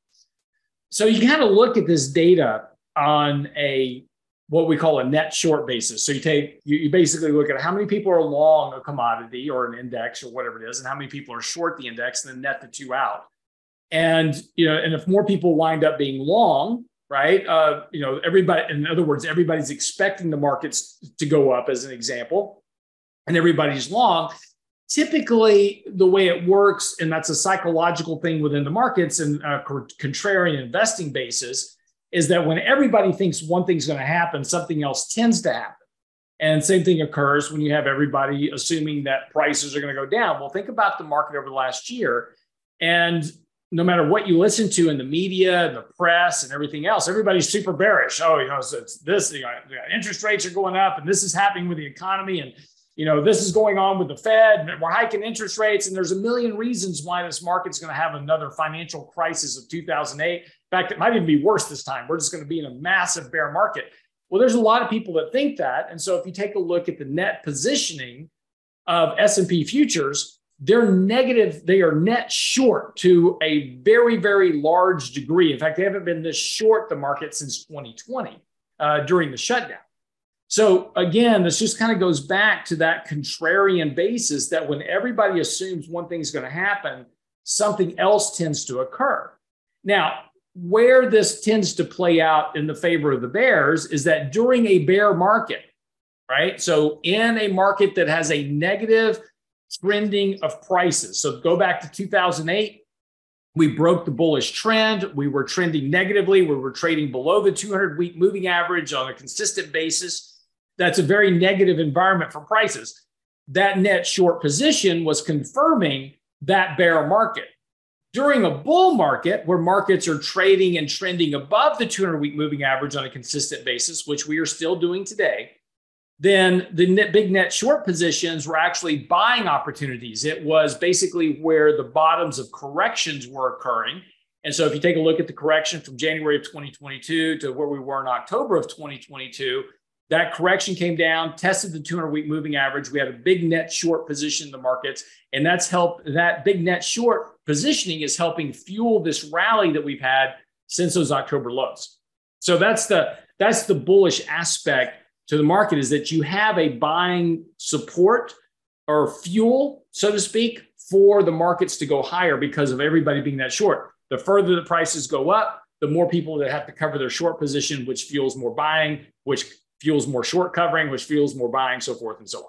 So you kind of look at this data on what we call a net short basis. So you basically look at how many people are long a commodity or an index or whatever it is, and how many people are short the index, and then net the two out. And, and if more people wind up being long, right? Everybody, in other words, everybody's expecting the markets to go up as an example, and everybody's long. Typically, the way it works, and that's a psychological thing within the markets and a contrarian investing basis, is that when everybody thinks one thing's going to happen, something else tends to happen. And same thing occurs when you have everybody assuming that prices are going to go down. Well, think about the market over the last year. And no matter what you listen to in the media and the press and everything else, everybody's super bearish. Oh, so it's this, interest rates are going up, and this is happening with the economy, and this is going on with the Fed, and we're hiking interest rates, and there's a million reasons why this market's going to have another financial crisis of 2008. In fact, it might even be worse this time. We're just going to be in a massive bear market. Well, there's a lot of people that think that. And so if you take a look at the net positioning of S&P futures, they're negative. They are net short to a very, very large degree. In fact, they haven't been this short the market since 2020 during the shutdown. So again, this just kind of goes back to that contrarian basis that when everybody assumes one thing's going to happen, something else tends to occur. Now, where this tends to play out in the favor of the bears is that during a bear market, right? So in a market that has a negative trending of prices. So go back to 2008, We broke the bullish trend. We were trending negatively. We were trading below the 200-week moving average on a consistent basis. That's a very negative environment for prices. That net short position was confirming that bear market. During a bull market, where markets are trading and trending above the 200-week moving average on a consistent basis, which we are still doing today, then the big net short positions were actually buying opportunities. It was basically where the bottoms of corrections were occurring. And so if you take a look at the correction from January of 2022 to where we were in October of 2022, that correction came down, tested the 200-week moving average. We had a big net short position in the markets, and that big net short positioning is helping fuel this rally that we've had since those October lows. So that's the bullish aspect to the market, is that you have a buying support or fuel, so to speak, for the markets to go higher because of everybody being that short. The further the prices go up, the more people that have to cover their short position, which fuels more buying, which fuels more short covering, which fuels more buying, so forth and so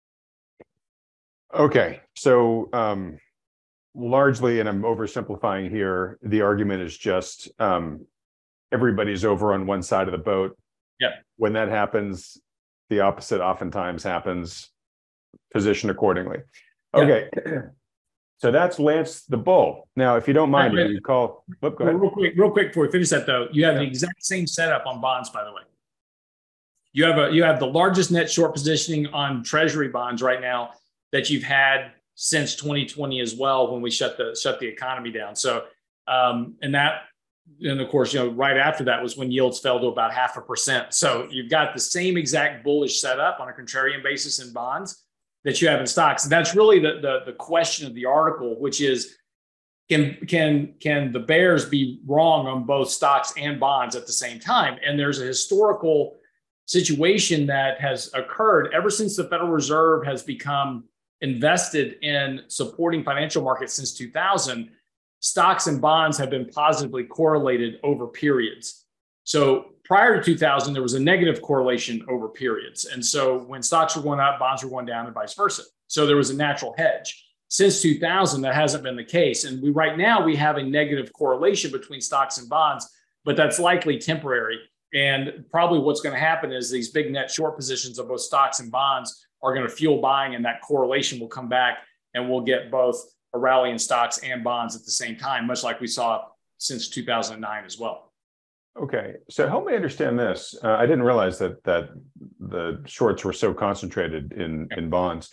on. Okay. So largely, and I'm oversimplifying here, the argument is just everybody's over on one side of the boat. Yeah. When that happens, the opposite oftentimes happens. Position accordingly. Okay. Yeah. So that's Lance the Bull. Now, if you don't mind, you call. Go ahead. Real quick before we finish that, though, you have the exact same setup on bonds, by the way. You have the largest net short positioning on Treasury bonds right now that you've had since 2020 as well, when we shut the economy down. So and of course, right after that was when yields fell to about 0.5%. So you've got the same exact bullish setup on a contrarian basis in bonds that you have in stocks. And that's really the question of the article, which is, can the bears be wrong on both stocks and bonds at the same time? And there's a historical situation that has occurred ever since the Federal Reserve has become invested in supporting financial markets since 2000. Stocks and bonds have been positively correlated over periods. So prior to 2000, there was a negative correlation over periods. And so when stocks were going up, bonds were going down and vice versa. So there was a natural hedge. Since 2000, that hasn't been the case. And right now we have a negative correlation between stocks and bonds, but that's likely temporary. And probably what's going to happen is these big net short positions of both stocks and bonds are going to fuel buying, and that correlation will come back, and we'll get both a rally in stocks and bonds at the same time, much like we saw since 2009 as well. Okay, so help me understand this. I didn't realize that the shorts were so concentrated in bonds.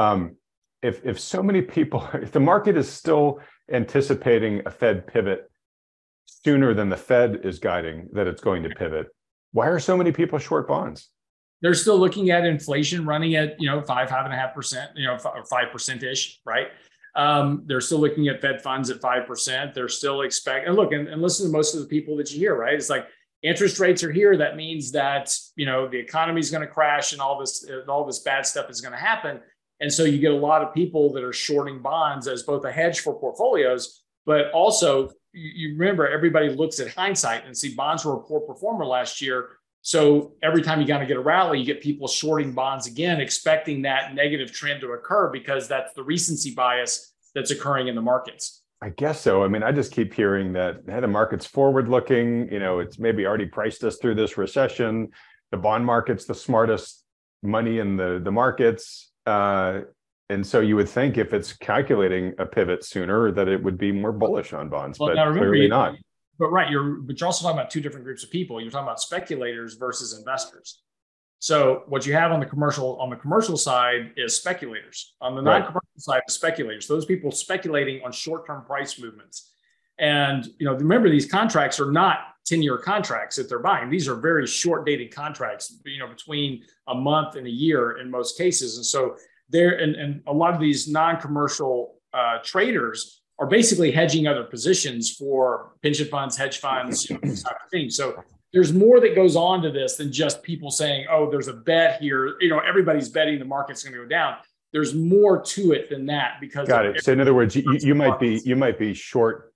If so many people, if the market is still anticipating a Fed pivot sooner than the Fed is guiding that it's going to pivot, why are so many people short bonds? They're still looking at inflation running at 5.5%, or 5%-ish, right? They're still looking at Fed funds at 5%. They're still expecting, and listen to most of the people that you hear, right? It's like interest rates are here. That means that, the economy is going to crash and all this bad stuff is going to happen. And so you get a lot of people that are shorting bonds as both a hedge for portfolios, but also you remember everybody looks at hindsight and see bonds were a poor performer last year. So every time you got to get a rally, you get people shorting bonds again, expecting that negative trend to occur because that's the recency bias that's occurring in the markets. I guess so. I mean, I just keep hearing that, hey, the market's forward looking, it's maybe already priced us through this recession. The bond market's the smartest money in the markets. And so you would think if it's calculating a pivot sooner that it would be more bullish on bonds, but clearly not. But right, you're also talking about two different groups of people. You're talking about speculators versus investors. So what you have on the commercial side is speculators. On the non-commercial side is speculators. Those people speculating on short-term price movements. And remember, these contracts are not 10-year contracts that they're buying. These are very short-dated contracts, between a month and a year in most cases. And so and a lot of these non-commercial traders are basically hedging other positions for pension funds, hedge funds, this type of thing. So there's more that goes on to this than just people saying, oh, there's a bet here. Everybody's betting the market's going to go down. There's more to it than that because. Got it. So in other words, you might be short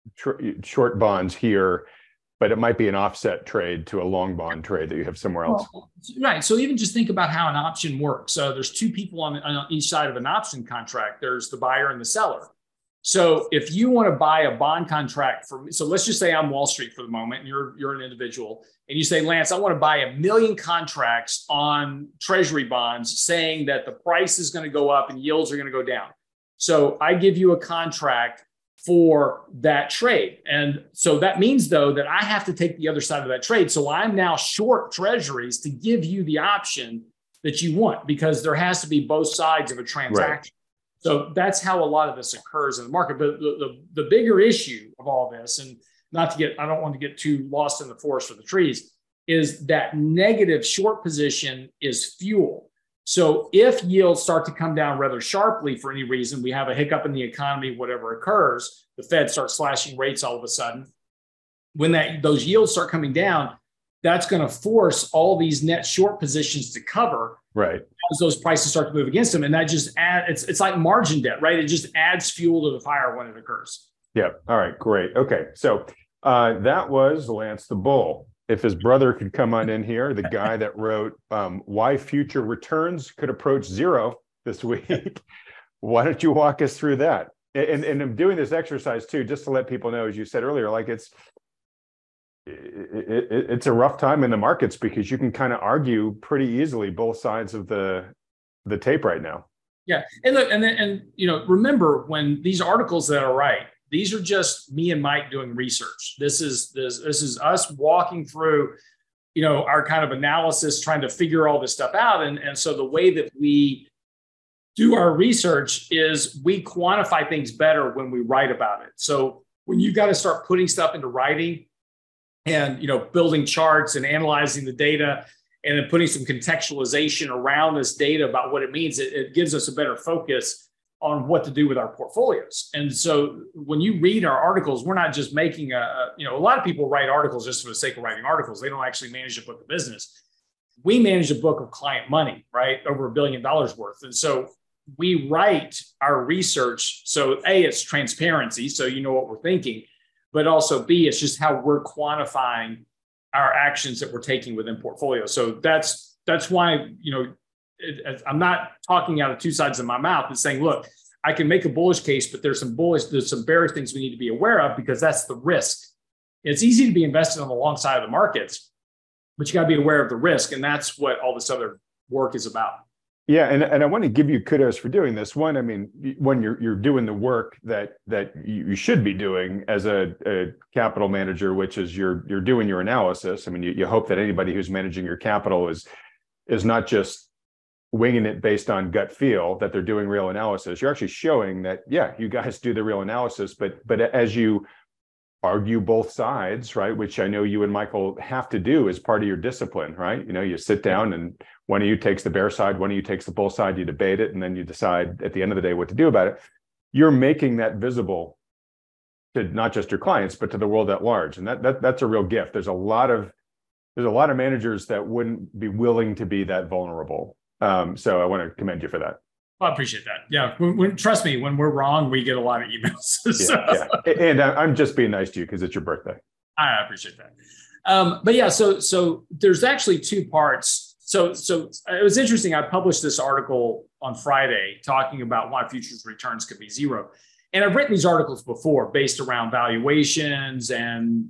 bonds here, but it might be an offset trade to a long bond trade that you have somewhere else. Right. So even just think about how an option works. So there's two people on each side of an option contract. There's the buyer and the seller. So if you want to buy a bond contract so let's just say I'm Wall Street for the moment, and you're an individual, and you say, Lance, I want to buy 1 million contracts on treasury bonds saying that the price is going to go up and yields are going to go down. So I give you a contract for that trade. And so that means, though, that I have to take the other side of that trade. So I'm now short treasuries to give you the option that you want, because there has to be both sides of a transaction. Right. So that's how a lot of this occurs in the market. But the bigger issue of all this, and I don't want to get too lost in the forest for the trees, is that negative short position is fuel. So if yields start to come down rather sharply for any reason, we have a hiccup in the economy, whatever occurs, the Fed starts slashing rates all of a sudden. When those yields start coming down, that's going to force all these net short positions to cover. Right. As those prices start to move against them. And that just it's like margin debt, right? It just adds fuel to the fire when it occurs. Yeah. All right, great. Okay. So that was Lance the Bull. If his brother could come on in here, the guy that wrote Why Future Returns Could Approach Zero this week, why don't you walk us through that? And I'm doing this exercise too, just to let people know, as you said earlier, like it's a rough time in the markets, because you can kind of argue pretty easily both sides of the tape right now. Yeah. And look, and remember, when these articles that I write, these are just me and Mike doing research. This is us walking through, our kind of analysis, trying to figure all this stuff out. And so the way that we do our research is we quantify things better when we write about it. So when you've got to start putting stuff into writing and, building charts and analyzing the data and then putting some contextualization around this data about what it means, it gives us a better focus on what to do with our portfolios. And so when you read our articles, we're not just making a lot of people write articles just for the sake of writing articles. They don't actually manage a book of business. We manage a book of client money, right? Over $1 billion worth. And so we write our research. So A, it's transparency. So you know what we're thinking, but also B, it's just how we're quantifying our actions that we're taking within portfolios. So that's why, I'm not talking out of two sides of my mouth and saying, look, I can make a bullish case, but there's some bearish things we need to be aware of, because that's the risk. It's easy to be invested on the long side of the markets, but you got to be aware of the risk. And that's what all this other work is about. Yeah, and I want to give you kudos for doing this. One, I mean, when you're doing the work that you should be doing as a capital manager, which is you're doing your analysis. I mean, you hope that anybody who's managing your capital is not just winging it based on gut feel, that they're doing real analysis. You're actually showing that, yeah, you guys do the real analysis, but as you argue both sides, right, which I know you and Michael have to do as part of your discipline, right? You sit down and one of you takes the bear side, one of you takes the bull side, you debate it, and then you decide at the end of the day what to do about it. You're making that visible to not just your clients, but to the world at large. And that's a real gift. There's a lot of managers that wouldn't be willing to be that vulnerable. So I want to commend you for that. I appreciate that. Yeah. Trust me, when we're wrong, we get a lot of emails. Yeah. And I'm just being nice to you because it's your birthday. I appreciate that. But yeah, so there's actually two parts. So it was interesting. I published this article on Friday talking about why futures returns could be zero. And I've written these articles before based around valuations and,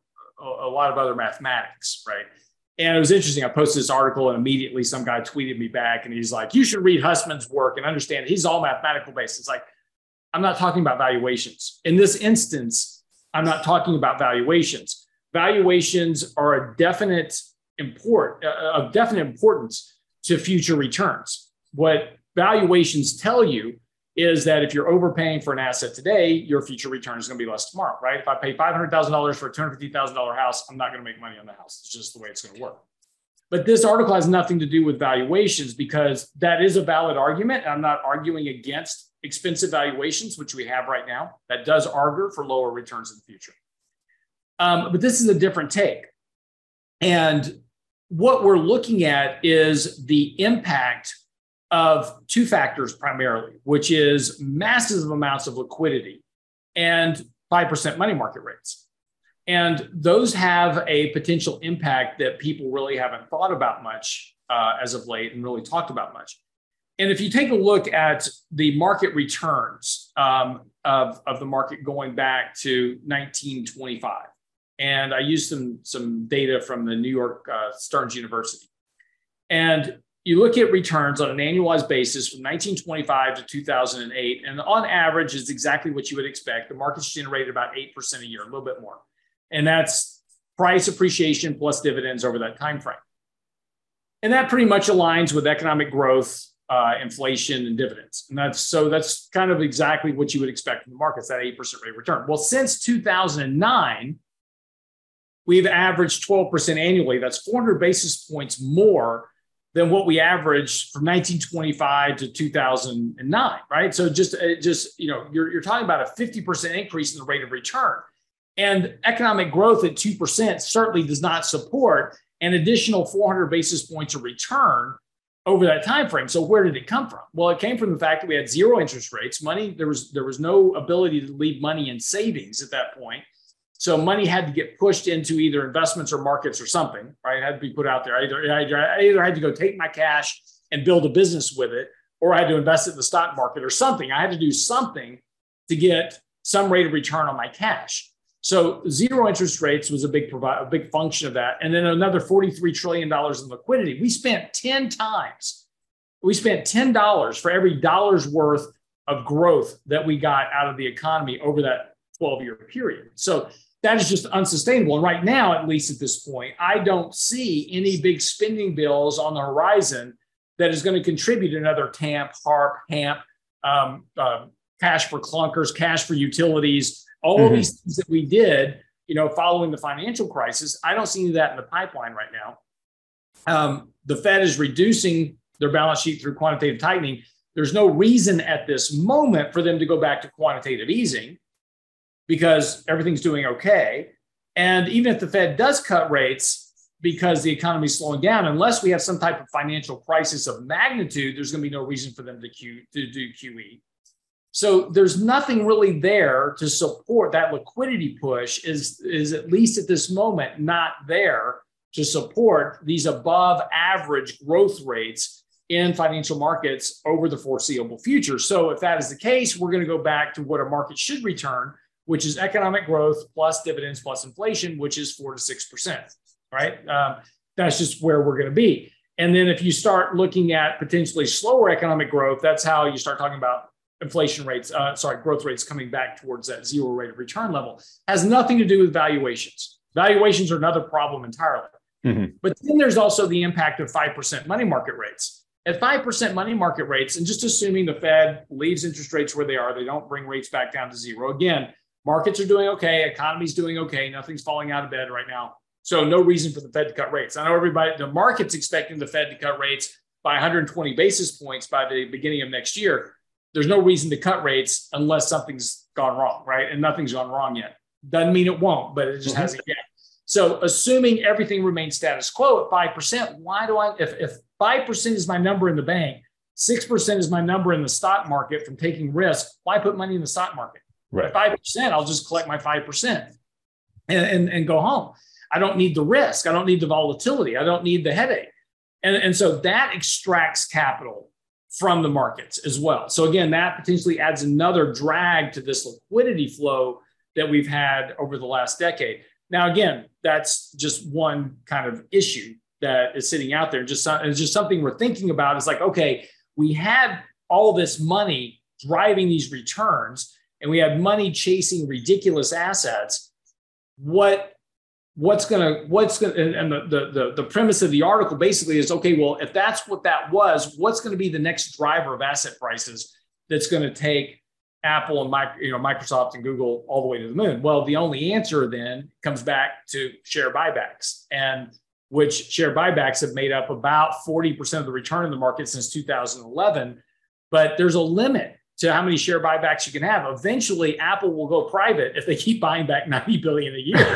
a lot of other mathematics, right? And it was interesting. I posted this article and immediately some guy tweeted me back and he's like, you should read Hussman's work and understand he's all mathematical based. It's like, I'm not talking about valuations. In this instance, I'm not talking about valuations. Valuations are of definite importance to future returns. What valuations tell you is that if you're overpaying for an asset today, your future return is going to be less tomorrow, right? If I pay $500,000 for a $250,000 house, I'm not going to make money on the house. It's just the way it's going to work. But this article has nothing to do with valuations, because that is a valid argument. I'm not arguing against expensive valuations, which we have right now. That does argue for lower returns in the future. But this is a different take. And what we're looking at is the impact of two factors primarily, which is massive amounts of liquidity and 5% money market rates. And those have a potential impact that people really haven't thought about much as of late and really talked about much. And if you take a look at the market returns of the market going back to 1925, and I used some data from the New York Stearns University, and you look at returns on an annualized basis from 1925 to 2008, and on average is exactly what you would expect. The market's generated about 8% a year, a little bit more, and that's price appreciation plus dividends over that time frame. And that pretty much aligns with economic growth, inflation, and dividends. And that's kind of exactly what you would expect from the markets, that 8% rate of return. Well, since 2009, we've averaged 12% annually. That's 400 basis points more than what we averaged from 1925 to 2009, right? So just you're talking about a 50% increase in the rate of return. And economic growth at 2% certainly does not support an additional 400 basis points of return over that time frame. So where did it come from? Well, it came from the fact that we had zero interest rates. There was no ability to leave money in savings at that point. So money had to get pushed into either investments or markets or something, right? It had to be put out there. I either had to go take my cash and build a business with it, or I had to invest it in the stock market or something. I had to do something to get some rate of return on my cash. So zero interest rates was a big function of that. And then another $43 trillion in liquidity. We spent 10 times. We spent $10 for every dollar's worth of growth that we got out of the economy over that 12-year period. So that is just unsustainable. And right now, at least at this point, I don't see any big spending bills on the horizon that is going to contribute another TAMP, HARP, HAMP, cash for clunkers, cash for utilities, all of these things that we did, following the financial crisis. I don't see any of that in the pipeline right now. The Fed is reducing their balance sheet through quantitative tightening. There's no reason at this moment for them to go back to quantitative easing because everything's doing okay. And even if the Fed does cut rates because the economy is slowing down, unless we have some type of financial crisis of magnitude, there's going to be no reason for them to do QE. So there's nothing really there to support that liquidity push is at least at this moment not there to support these above average growth rates in financial markets over the foreseeable future. So if that is the case, we're going to go back to what a market should return, which is economic growth plus dividends plus inflation, which is 4 to 6%, right? That's just where we're going to be. And then if you start looking at potentially slower economic growth, that's how you start talking about growth rates coming back towards that zero rate of return level. Has nothing to do with valuations. Valuations are another problem entirely. But then there's also the impact of 5% money market rates. At 5% money market rates, and just assuming the Fed leaves interest rates where they are, they don't bring rates back down to zero. Again, markets are doing okay, economy's doing okay, nothing's falling out of bed right now. So no reason for the Fed to cut rates. I know the market's expecting the Fed to cut rates by 120 basis points by the beginning of next year. There's no reason to cut rates unless something's gone wrong, right? And nothing's gone wrong yet. Doesn't mean it won't, but it just hasn't yet. So assuming everything remains status quo at 5%, if 5% is my number in the bank, 6% is my number in the stock market from taking risk, why put money in the stock market? Right. At 5%, I'll just collect my 5% and go home. I don't need the risk. I don't need the volatility. I don't need the headache. And so that extracts capital from the markets as well. So again, that potentially adds another drag to this liquidity flow that we've had over the last decade. Now, again, that's just one kind of issue that is sitting out there. It's just something we're thinking about. It's like, okay, we had all this money driving these returns and we had money chasing ridiculous assets. What's going to, and the premise of the article basically is, okay, well, if that's what that was, what's going to be the next driver of asset prices that's going to take Apple and Microsoft and Google all the way to the moon? Well, the only answer then comes back to share buybacks, and which share buybacks have made up about 40% of the return in the market since 2011. But there's a limit to how many share buybacks you can have. Eventually, Apple will go private if they keep buying back $90 billion a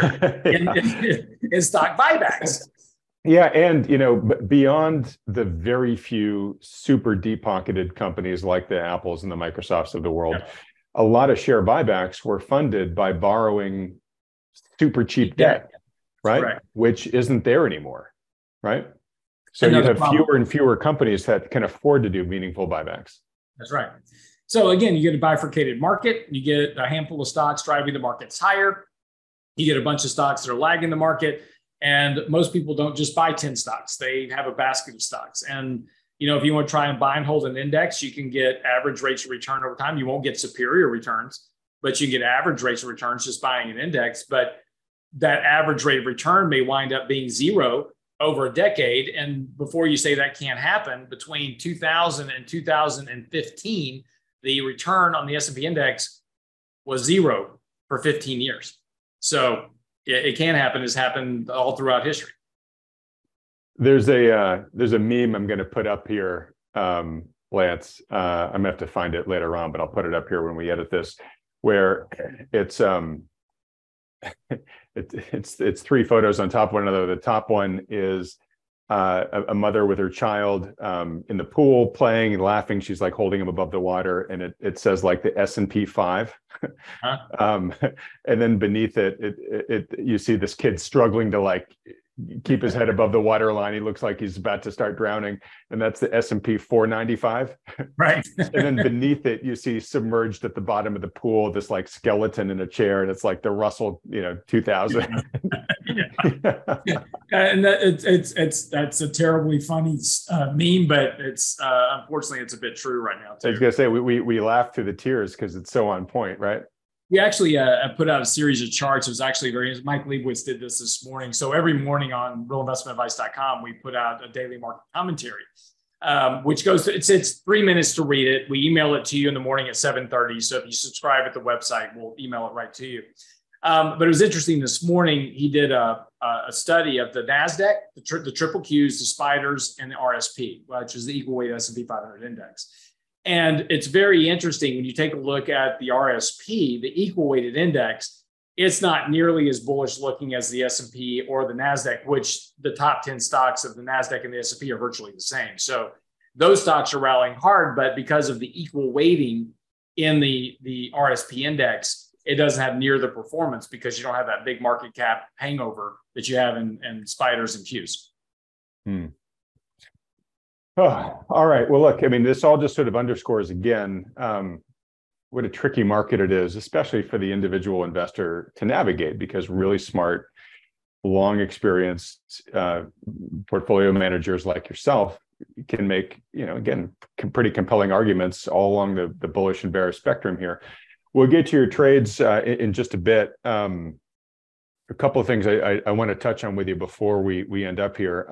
year in stock buybacks. Yeah, and beyond the very few super deep-pocketed companies like the Apples and the Microsofts of the world, a lot of share buybacks were funded by borrowing super cheap debt, right? Correct. Which isn't there anymore, right? So you have fewer and fewer companies that can afford to do meaningful buybacks. That's right. So again, you get a bifurcated market. You get a handful of stocks driving the markets higher. You get a bunch of stocks that are lagging the market. And most people don't just buy 10 stocks. They have a basket of stocks. And if you want to try and buy and hold an index, you can get average rates of return over time. You won't get superior returns, but you can get average rates of returns just buying an index. But that average rate of return may wind up being zero over a decade. And before you say that can't happen, between 2000 and 2015, the return on the S&P index was zero for 15 years. So it can happen. It's happened all throughout history. There's a meme I'm going to put up here, Lance. I'm going to have to find it later on, but I'll put it up here when we edit this, where it's it's three photos on top of one another. The top one is a mother with her child in the pool playing and laughing. She's like holding him above the water, and it says like the S&P 5. And then beneath it you see this kid struggling to like keep his head above the water line. He looks like he's about to start drowning, and that's the S&P 495. Right. And then beneath it, you see submerged at the bottom of the pool this like skeleton in a chair, and it's like the Russell 2000. And that's a terribly funny meme, but it's unfortunately it's a bit true right now too. I was gonna say we laugh through the tears because it's so on point, right? We actually put out a series of charts. It was actually Mike Leibowitz did this morning. So every morning on realinvestmentadvice.com, we put out a daily market commentary, which goes to, it's 3 minutes to read it. We email it to you in the morning at 7:30. So if you subscribe at the website, we'll email it right to you. But it was interesting this morning. He did a study of the NASDAQ, the triple Qs, the spiders, and the RSP, which is the equal weight S&P 500 index. And it's very interesting when you take a look at the RSP, the equal weighted index, it's not nearly as bullish looking as the S&P or the NASDAQ, which the top 10 stocks of the NASDAQ and the S&P are virtually the same. So those stocks are rallying hard, but because of the equal weighting in the RSP index, it doesn't have near the performance because you don't have that big market cap hangover that you have in spiders and Qs. Oh, all right. Well, look, I mean, this all just sort of underscores again what a tricky market it is, especially for the individual investor to navigate, because really smart, long experienced portfolio managers like yourself can make, again, pretty compelling arguments all along the bullish and bearish spectrum here. We'll get to your trades in just a bit. A couple of things I want to touch on with you before we end up here.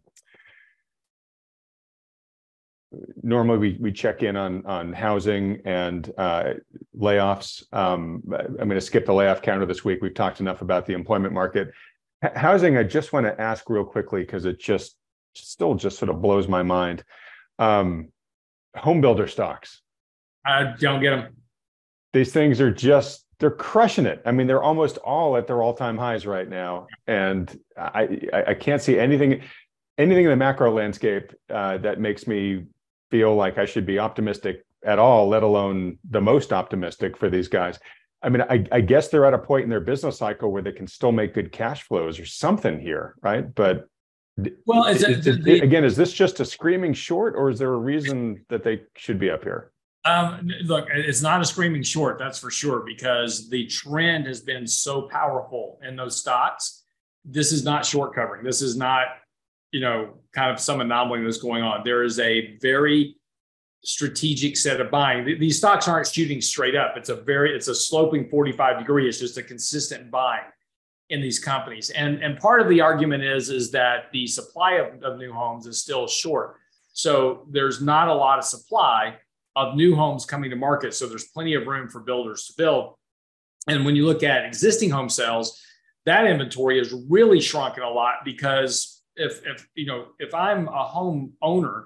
Normally we check in on housing and layoffs. I'm going to skip the layoff counter this week. We've talked enough about the employment market. Housing, I just want to ask real quickly because it still sort of blows my mind. Home builder stocks. I don't get them. These things are they're crushing it. I mean, they're almost all at their all-time highs right now. And I can't see anything in the macro landscape that makes me feel like I should be optimistic at all, let alone the most optimistic for these guys. I mean, I guess they're at a point in their business cycle where they can still make good cash flows or something here, right? But well, again, is this just a screaming short, or is there a reason that they should be up here? Look, it's not a screaming short, that's for sure, because the trend has been so powerful in those stocks. This is not short covering. This is not kind of some anomaly that's going on. There is a very strategic set of buying. These stocks aren't shooting straight up. It's a sloping 45 degree. It's just a consistent buying in these companies. And part of the argument is that the supply of new homes is still short. So there's not a lot of supply of new homes coming to market. So there's plenty of room for builders to build. And when you look at existing home sales, that inventory has really shrunken a lot, because if I'm a home owner,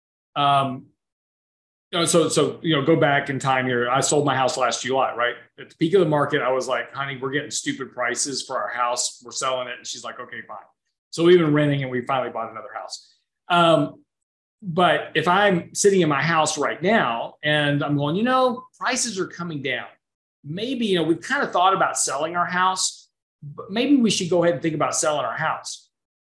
go back in time here. I sold my house last July, right? At the peak of the market, I was like, honey, we're getting stupid prices for our house. We're selling it. And she's like, okay, fine. So we've been renting and we finally bought another house. But if I'm sitting in my house right now and I'm going, prices are coming down. Maybe, we've kind of thought about selling our house, but maybe we should go ahead and think about selling our house.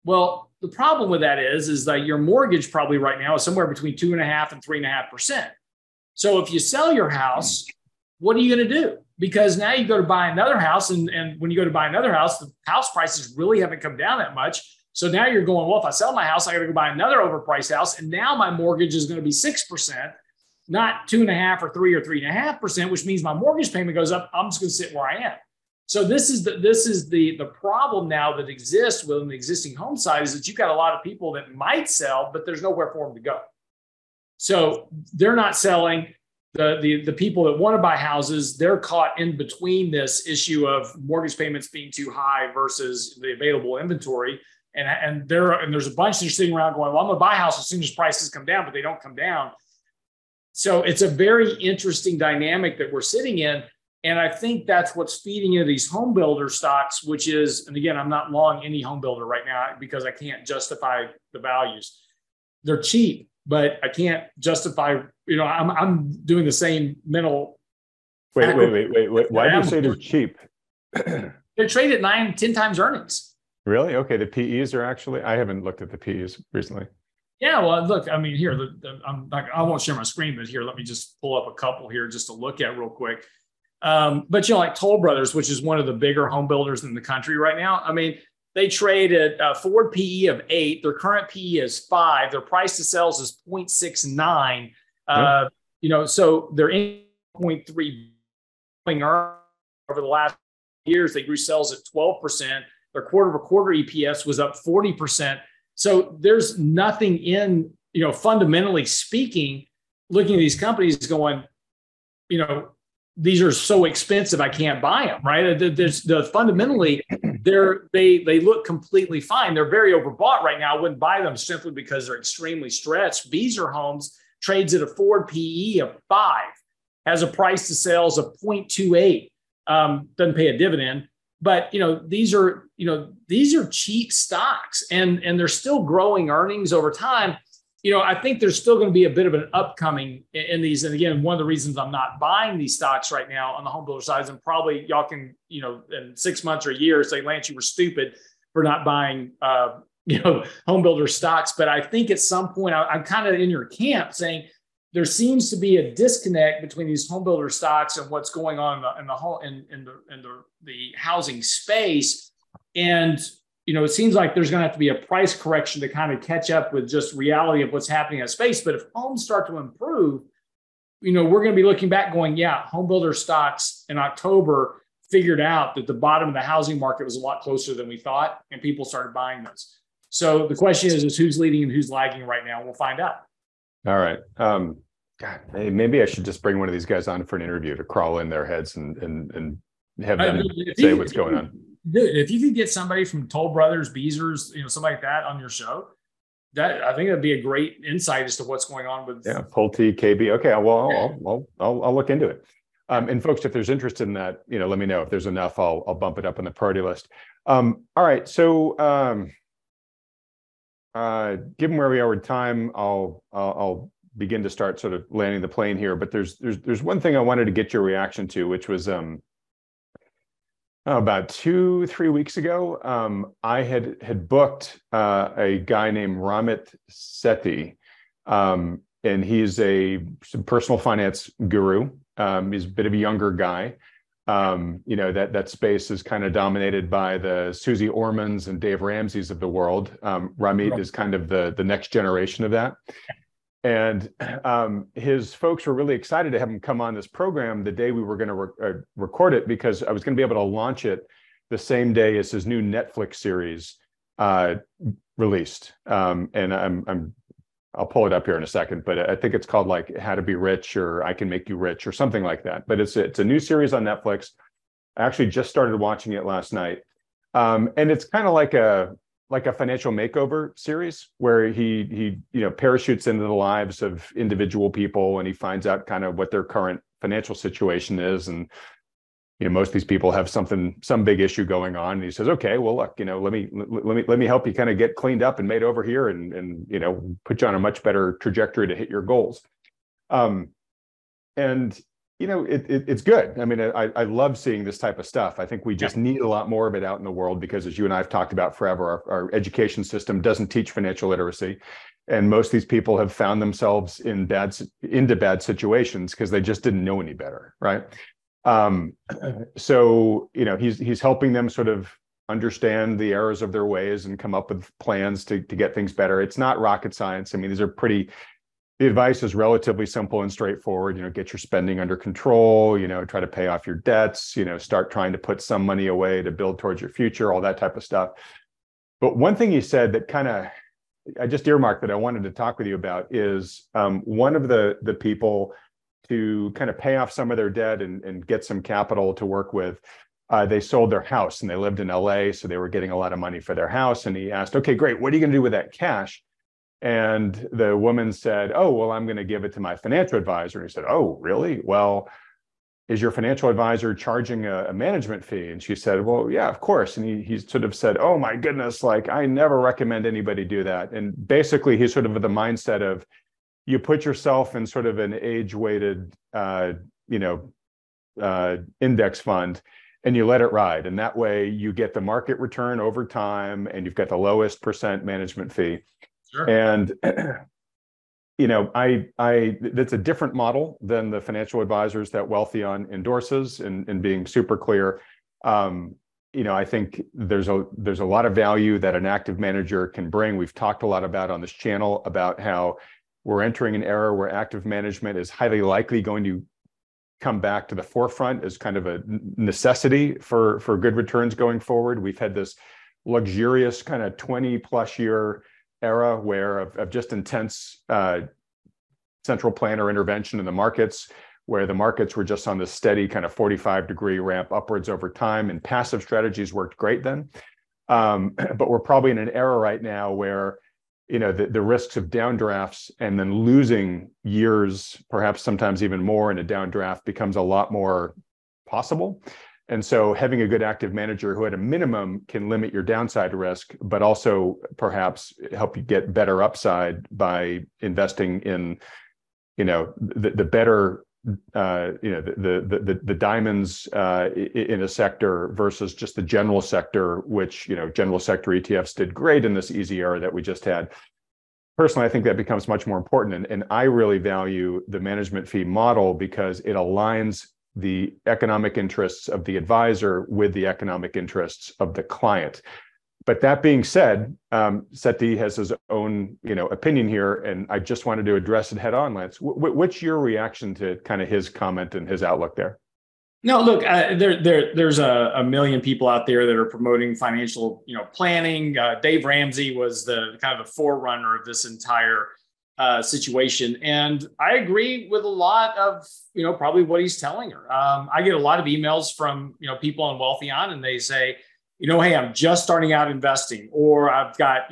Well, the problem with that is that your mortgage probably right now is somewhere between 2.5% and 3.5%. So if you sell your house, what are you going to do? Because now you go to buy another house, and when you go to buy another house, the house prices really haven't come down that much. So now you're going, well, if I sell my house, I got to go buy another overpriced house, and now my mortgage is going to be 6%, not 2.5% or 3% or 3.5%, which means my mortgage payment goes up. I'm just going to sit where I am. So this is the problem now that exists within the existing home side, is that you've got a lot of people that might sell, but there's nowhere for them to go. So they're not selling. The people that want to buy houses, they're caught in between this issue of mortgage payments being too high versus the available inventory. And there's a bunch that are sitting around going, well, I'm going to buy a house as soon as prices come down, but they don't come down. So it's a very interesting dynamic that we're sitting in. And I think that's what's feeding into these home builder stocks, which is, and again, I'm not long any home builder right now because I can't justify the values. They're cheap, but I can't justify, I'm doing the same mental. Wait. Why do you say they're cheap? They're traded 9-10 times earnings. Really? Okay. The PEs are actually, I haven't looked at the PEs recently. Yeah, well, look, I mean, here, I won't share my screen, but here, let me just pull up a couple here just to look at real quick. But, like Toll Brothers, which is one of the bigger home builders in the country right now. I mean, they trade at a forward PE of 8. Their current PE is 5. Their price to sales is 0.69. So they're in 0.3 over the last years. They grew sales at 12%. Their quarter-over-quarter EPS was up 40%. So there's nothing in, fundamentally speaking, looking at these companies going, these are so expensive, I can't buy them, right? Fundamentally, they look completely fine. They're very overbought right now. I wouldn't buy them simply because they're extremely stretched. Beazer Homes trades at a forward PE of 5, has a price to sales of 0.28, doesn't pay a dividend. But these are cheap stocks, and they're still growing earnings over time. I think there's still going to be a bit of an upcoming in these. And again, one of the reasons I'm not buying these stocks right now on the home builder side, and probably y'all can, in 6 months or a year, say, Lance, you were stupid for not buying, home builder stocks. But I think at some point, I'm kind of in your camp saying there seems to be a disconnect between these home builder stocks and what's going on in the housing space. And it seems like there's going to have to be a price correction to kind of catch up with just reality of what's happening in space. But if homes start to improve, we're going to be looking back going, yeah, home builder stocks in October figured out that the bottom of the housing market was a lot closer than we thought, and people started buying those. So the question is who's leading and who's lagging right now? We'll find out. All right. God, maybe I should just bring one of these guys on for an interview to crawl in their heads and have them say what's going on. Dude, if you could get somebody from Toll Brothers, Beazers, somebody like that on your show, I think that'd be a great insight as to what's going on with. Yeah, Pulte, KB. Okay, well, I'll look into it. And folks, if there's interest in that, let me know. If there's enough, I'll bump it up on the priority list. All right, so given where we are with time, I'll begin to start sort of landing the plane here. But there's one thing I wanted to get your reaction to, which was about 2-3 weeks ago, I had booked a guy named Ramit Sethi, and he's a personal finance guru. He's a bit of a younger guy. That space is kind of dominated by the Susie Ormans and Dave Ramseys of the world. Ramit is kind of the next generation of that. And his folks were really excited to have him come on this program the day we were going to record it, because I was going to be able to launch it the same day as his new Netflix series released. And I'll pull it up here in a second, but I think it's called like How to Be Rich or I Can Make You Rich or something like that. But it's a new series on Netflix. I actually just started watching it last night. And it's kind of like a financial makeover series where he parachutes into the lives of individual people, and he finds out kind of what their current financial situation is. And most of these people have some big issue going on, and he says, okay, well, look, let me help you kind of get cleaned up and made over here, and put you on a much better trajectory to hit your goals. And it's good. I mean, I love seeing this type of stuff. I think we just need a lot more of it out in the world because, as you and I have talked about forever, our education system doesn't teach financial literacy. And most of these people have found themselves into bad situations because they just didn't know any better, right? So, he's helping them sort of understand the errors of their ways and come up with plans to get things better. It's not rocket science. I mean, the advice is relatively simple and straightforward. Get your spending under control, try to pay off your debts, start trying to put some money away to build towards your future, all that type of stuff. But one thing you said that I just earmarked that I wanted to talk with you about is one of the people to kind of pay off some of their debt and get some capital to work with. They sold their house and they lived in LA, so they were getting a lot of money for their house. And he asked, okay, great, what are you going to do with that cash? And the woman said, oh, well, I'm going to give it to my financial advisor. And he said, oh, really? Well, is your financial advisor charging a management fee? And she said, well, yeah, of course. And he sort of said, oh my goodness, like I never recommend anybody do that. And basically he's sort of with the mindset of you put yourself in sort of an age-weighted, index fund and you let it ride. And that way you get the market return over time and you've got the lowest percent management fee. Sure. And, that's a different model than the financial advisors that Wealthion endorses and being super clear. I think there's a lot of value that an active manager can bring. We've talked a lot about on this channel about how we're entering an era where active management is highly likely going to come back to the forefront as kind of a necessity for good returns going forward. We've had this luxurious kind of 20 plus year era where of just intense central planner intervention in the markets, where the markets were just on this steady kind of 45-degree ramp upwards over time, and passive strategies worked great then. But we're probably in an era right now where the risks of downdrafts and then losing years, perhaps sometimes even more in a downdraft, becomes a lot more possible. And so having a good active manager who at a minimum can limit your downside risk, but also perhaps help you get better upside by investing in, the better, the diamonds in a sector versus just the general sector, which, general sector ETFs did great in this easy era that we just had. Personally, I think that becomes much more important. And I really value the management fee model because it aligns the economic interests of the advisor with the economic interests of the client. But that being said, Seti has his own, opinion here, and I just wanted to address it head on, Lance. What's your reaction to kind of his comment and his outlook there? No, look, there's a million people out there that are promoting financial, planning. Dave Ramsey was the kind of the forerunner of this entire situation. And I agree with a lot of, probably what he's telling her. I get a lot of emails from, people on Wealthion, and they say, hey, I'm just starting out investing, or I've got,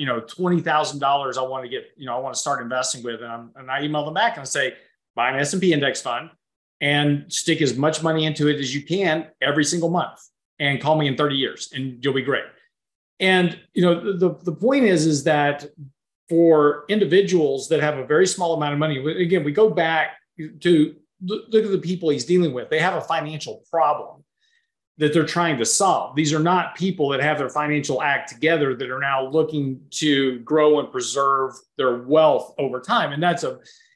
$20,000 I want to get, I want to start investing with. And I email them back and I say, buy an S&P index fund and stick as much money into it as you can every single month and call me in 30 years and you'll be great. And, the point is that for individuals that have a very small amount of money, again, we go back to look at the people he's dealing with. They have a financial problem that they're trying to solve. These are not people that have their financial act together that are now looking to grow and preserve their wealth over time. And that's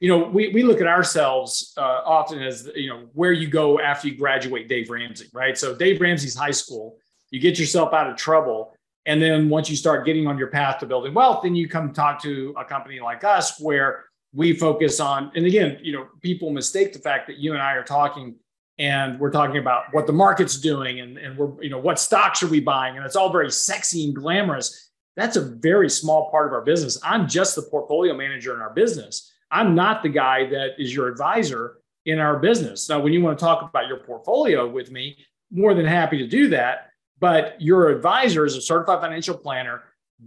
we look at ourselves often as, where you go after you graduate Dave Ramsey, right? So Dave Ramsey's high school, you get yourself out of trouble. And then once you start getting on your path to building wealth, then you come talk to a company like us where we focus on, and again, people mistake the fact that you and I are talking and we're talking about what the market's doing and we're, what stocks are we buying? And it's all very sexy and glamorous. That's a very small part of our business. I'm just the portfolio manager in our business. I'm not the guy that is your advisor in our business. Now, when you want to talk about your portfolio with me, more than happy to do that. But your advisor is a certified financial planner,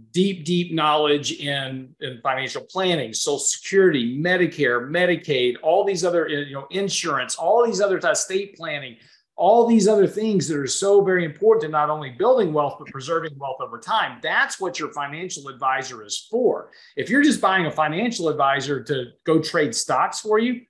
deep knowledge in financial planning, Social Security, Medicare, Medicaid, all these other, insurance, all these other estate planning, all these other things that are so very important to not only building wealth, but preserving wealth over time. That's what your financial advisor is for. If you're just buying a financial advisor to go trade stocks for you,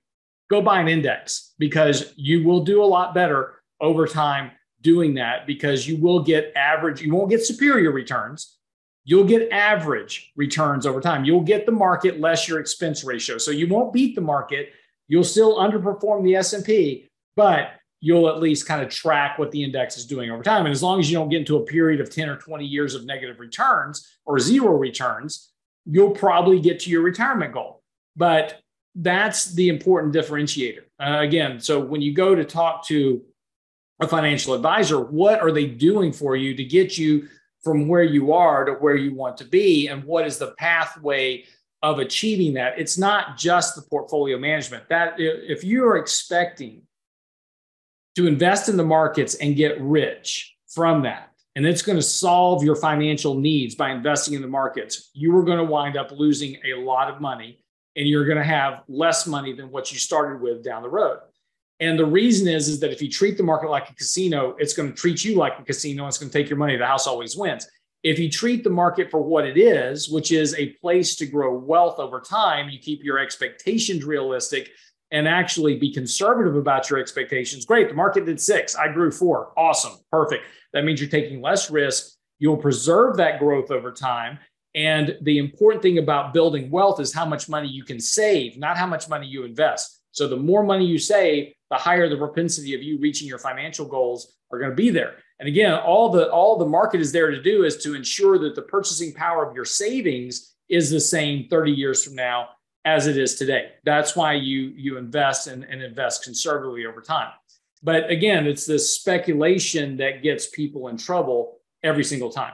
go buy an index, because you will do a lot better over time doing that, because you will get average, you won't get superior returns. You'll get average returns over time. You'll get the market less your expense ratio. So you won't beat the market. You'll still underperform the S&P, but you'll at least kind of track what the index is doing over time. And as long as you don't get into a period of 10 or 20 years of negative returns or zero returns, you'll probably get to your retirement goal. But that's the important differentiator. Again, so when you go to talk to a financial advisor, what are they doing for you to get you from where you are to where you want to be? And what is the pathway of achieving that? It's not just the portfolio management. That if you are expecting to invest in the markets and get rich from that, and it's going to solve your financial needs by investing in the markets, you are going to wind up losing a lot of money, and you're going to have less money than what you started with down the road. And the reason is that if you treat the market like a casino, it's going to treat you like a casino. And it's going to take your money. The house always wins. If you treat the market for what it is, which is a place to grow wealth over time, you keep your expectations realistic and actually be conservative about your expectations. Great. The market did 6. I grew 4. Awesome. Perfect. That means you're taking less risk. You'll preserve that growth over time. And the important thing about building wealth is how much money you can save, not how much money you invest. So the more money you save, the higher the propensity of you reaching your financial goals are going to be there. And again, all the market is there to do is to ensure that the purchasing power of your savings is the same 30 years from now as it is today. That's why you invest and invest conservatively over time. But again, it's this speculation that gets people in trouble every single time.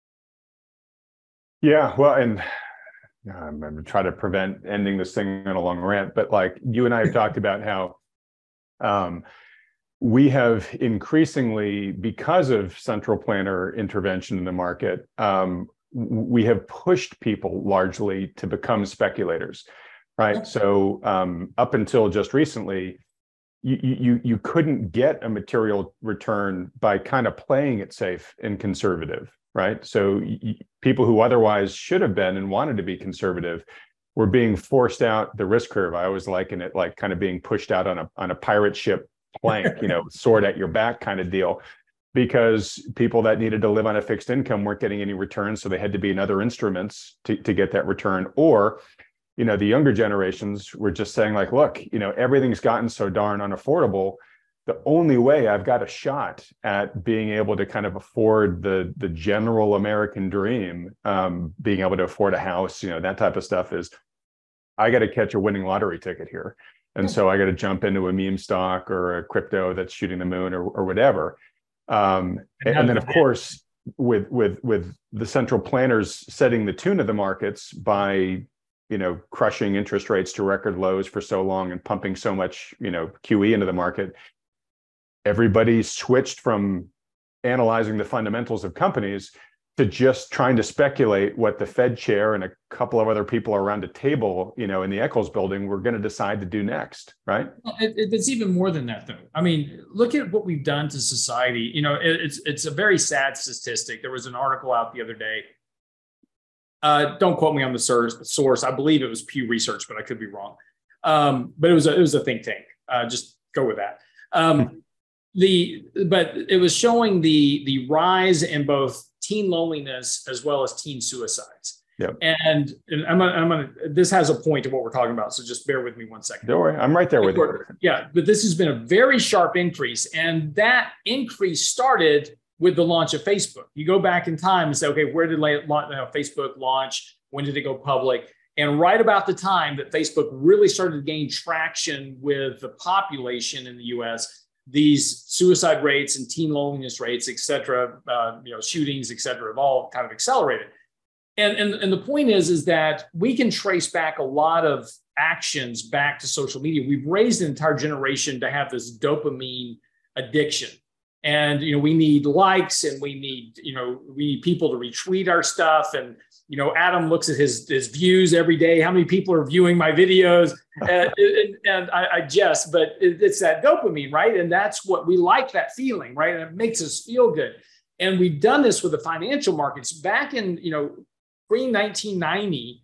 Yeah, well, and I'm going to try to prevent ending this thing on a long rant, but like you and I have talked about how we have increasingly, because of central planner intervention in the market, we have pushed people largely to become speculators, right? So up until just recently, you couldn't get a material return by kind of playing it safe and conservative, right? So people who otherwise should have been and wanted to be conservative were being forced out the risk curve. I always liken it like kind of being pushed out on a pirate ship plank, sword at your back kind of deal, because people that needed to live on a fixed income weren't getting any returns. So they had to be in other instruments to get that return. Or, the younger generations were just saying like, look, everything's gotten so darn unaffordable. The only way I've got a shot at being able to kind of afford the general American dream, being able to afford a house, that type of stuff, is I got to catch a winning lottery ticket here. And so I got to jump into a meme stock or a crypto that's shooting the moon or whatever. And then, of course, with the central planners setting the tune of the markets by, crushing interest rates to record lows for so long and pumping so much, QE into the market, everybody switched from analyzing the fundamentals of companies to just trying to speculate what the Fed chair and a couple of other people around a table, in the Eccles building were going to decide to do next, right? It's even more than that, though. I mean, look at what we've done to society. It's a very sad statistic. There was an article out the other day. Don't quote me on the source. I believe it was Pew Research, but I could be wrong. But it was a think tank. Just go with that. But it was showing the rise in both teen loneliness as well as teen suicides. Yep. And I'm gonna. This has a point to what we're talking about, so just bear with me 1 second. Don't worry, I'm right there with you. Yeah, but this has been a very sharp increase, and that increase started with the launch of Facebook. You go back in time and say, okay, where did Facebook launch? When did it go public? And right about the time that Facebook really started to gain traction with the population in the U.S., these suicide rates and teen loneliness rates, et cetera, shootings, et cetera, have all kind of accelerated. And the point is that we can trace back a lot of actions back to social media. We've raised an entire generation to have this dopamine addiction. And, we need likes, and we need people to retweet our stuff. And, Adam looks at his views every day. How many people are viewing my videos? And I jest, but it's that dopamine, right? And that's what we like, that feeling, right? And it makes us feel good. And we've done this with the financial markets back in, pre-1990.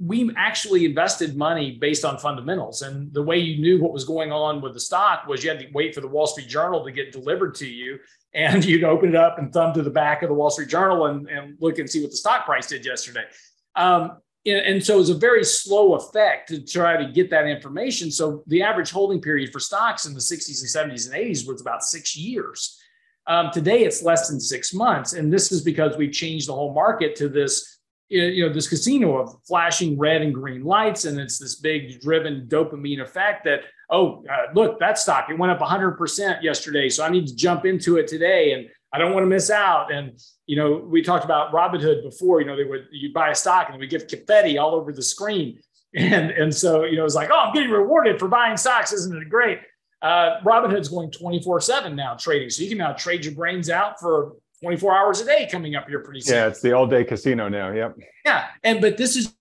we actually invested money based on fundamentals. And the way you knew what was going on with the stock was you had to wait for the Wall Street Journal to get delivered to you. And you'd open it up and thumb to the back of the Wall Street Journal and look and see what the stock price did yesterday. And so it was a very slow effect to try to get that information. So the average holding period for stocks in the 60s and 70s and 80s was about 6 years. Today, it's less than 6 months. And this is because we've changed the whole market to this, this casino of flashing red and green lights. And it's this big driven dopamine effect that, look, that stock, it went up 100% yesterday. So I need to jump into it today. And I don't want to miss out. And, we talked about Robinhood before, you'd buy a stock and we give confetti all over the screen. And so, it's like, I'm getting rewarded for buying stocks. Isn't it great? Robinhood's going 24/7 now trading. So you can now trade your brains out for 24 hours a day coming up here pretty soon. Yeah, it's the all day casino now. Yep. Yeah. But this is,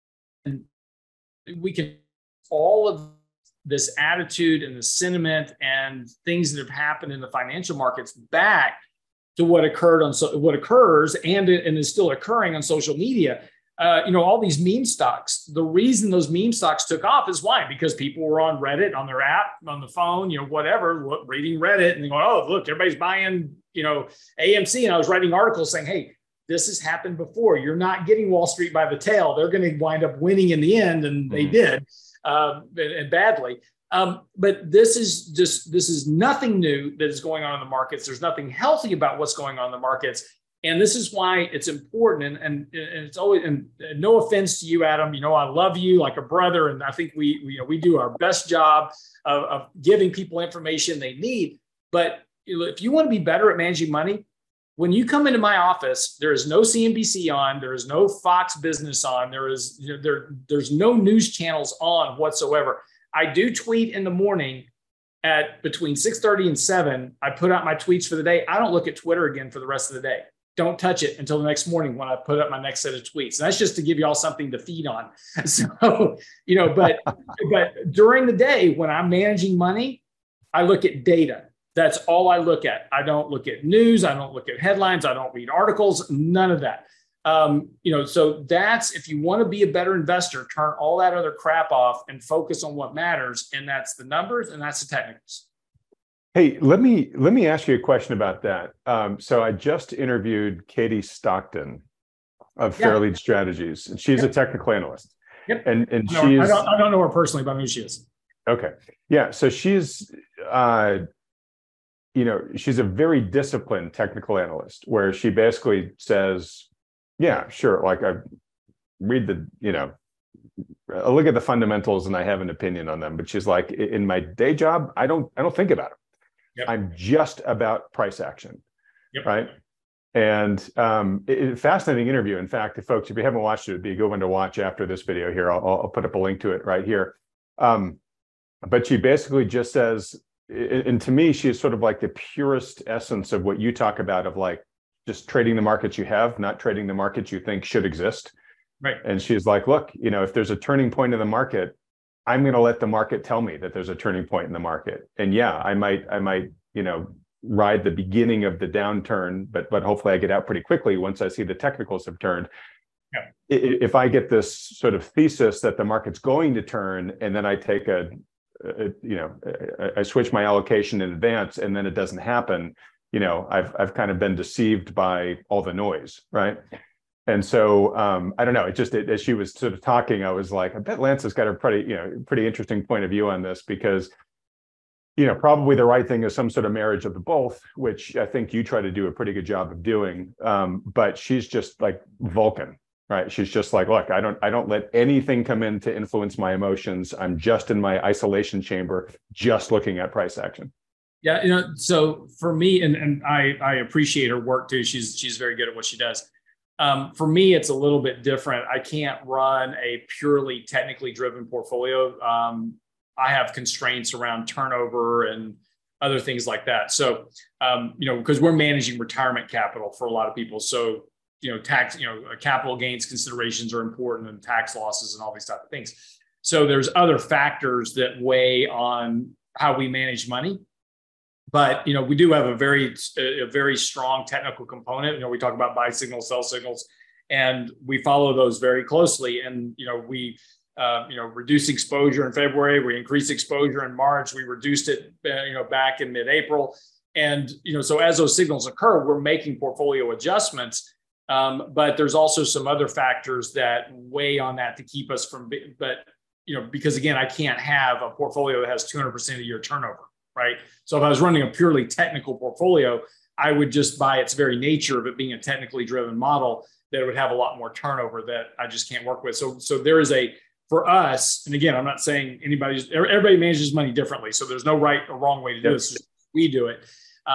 we can, all of this attitude and the sentiment and things that have happened in the financial markets back to what occurs and is still occurring on social media. All these meme stocks, the reason those meme stocks took off is why? Because people were on Reddit, on their app, on the phone, whatever, reading Reddit and they go, look, everybody's buying, AMC. And I was writing articles saying, hey, this has happened before. You're not getting Wall Street by the tail. They're going to wind up winning in the end. And they did, and badly. But this is nothing new that is going on in the markets. There's nothing healthy about what's going on in the markets. And this is why it's important. And it's always, and no offense to you, Adam, I love you like a brother. And I think we do our best job of giving people information they need. But if you want to be better at managing money, when you come into my office, there is no CNBC on, there is no Fox Business on, there's no news channels on whatsoever. I do tweet in the morning at between 6:30 and 7. I put out my tweets for the day. I don't look at Twitter again for the rest of the day. Don't touch it until the next morning when I put up my next set of tweets. And that's just to give you all something to feed on. So, but during the day when I'm managing money, I look at data. That's all I look at. I don't look at news. I don't look at headlines. I don't read articles, none of that. So that's, if you want to be a better investor, turn all that other crap off and focus on what matters. And that's the numbers and that's the technicals. Hey, let me ask you a question about that. So I just interviewed Katie Stockton of Fairlead Strategies, and she's a technical analyst. Yep. And she's I don't know her personally, but I know who she is. Okay. Yeah. So she's she's a very disciplined technical analyst where she basically says, yeah, sure. Like I read I look at the fundamentals and I have an opinion on them, but she's like, in my day job, I don't think about it. Yep. I'm just about price action. Yep. Right. And fascinating interview. In fact, folks, if you haven't watched it, it'd be a good one to watch after this video here. I'll put up a link to it right here. But she basically just says, and to me, she is sort of like the purest essence of what you talk about, of like just trading the markets you have, not trading the markets you think should exist. Right. And she's like, look, if there's a turning point in the market, I'm going to let the market tell me that there's a turning point in the market. And yeah, I might, ride the beginning of the downturn, but hopefully I get out pretty quickly once I see the technicals have turned. Yeah. If I get this sort of thesis that the market's going to turn, and then I take I switch my allocation in advance, and then it doesn't happen, I've kind of been deceived by all the noise, right? And so I don't know. As she was sort of talking, I was like, I bet Lance has got a pretty interesting point of view on this, because probably the right thing is some sort of marriage of the both, which I think you try to do a pretty good job of doing. But she's just like Vulcan, right? She's just like, look, I don't let anything come in to influence my emotions. I'm just in my isolation chamber, just looking at price action. Yeah, so for me, and I appreciate her work too. She's very good at what she does. For me, it's a little bit different. I can't run a purely technically driven portfolio. I have constraints around turnover and other things like that. So, because we're managing retirement capital for a lot of people. So, tax, capital gains considerations are important, and tax losses and all these type of things. So there's other factors that weigh on how we manage money. But, we do have a very strong technical component. We talk about buy signals, sell signals, And we follow those very closely. And, we reduced exposure in February, we increased exposure in March, we reduced it, back in mid-April. And, so as those signals occur, we're making portfolio adjustments. But there's also some other factors that weigh on that to keep us from, because again, I can't have a portfolio that has 200% a year turnover, right? So if I was running a purely technical portfolio, I would just, by its very nature of it being a technically driven model, that it would have a lot more turnover that I just can't work with. So there is for us, and again, I'm not saying everybody manages money differently. So there's no right or wrong way to do this. We do it.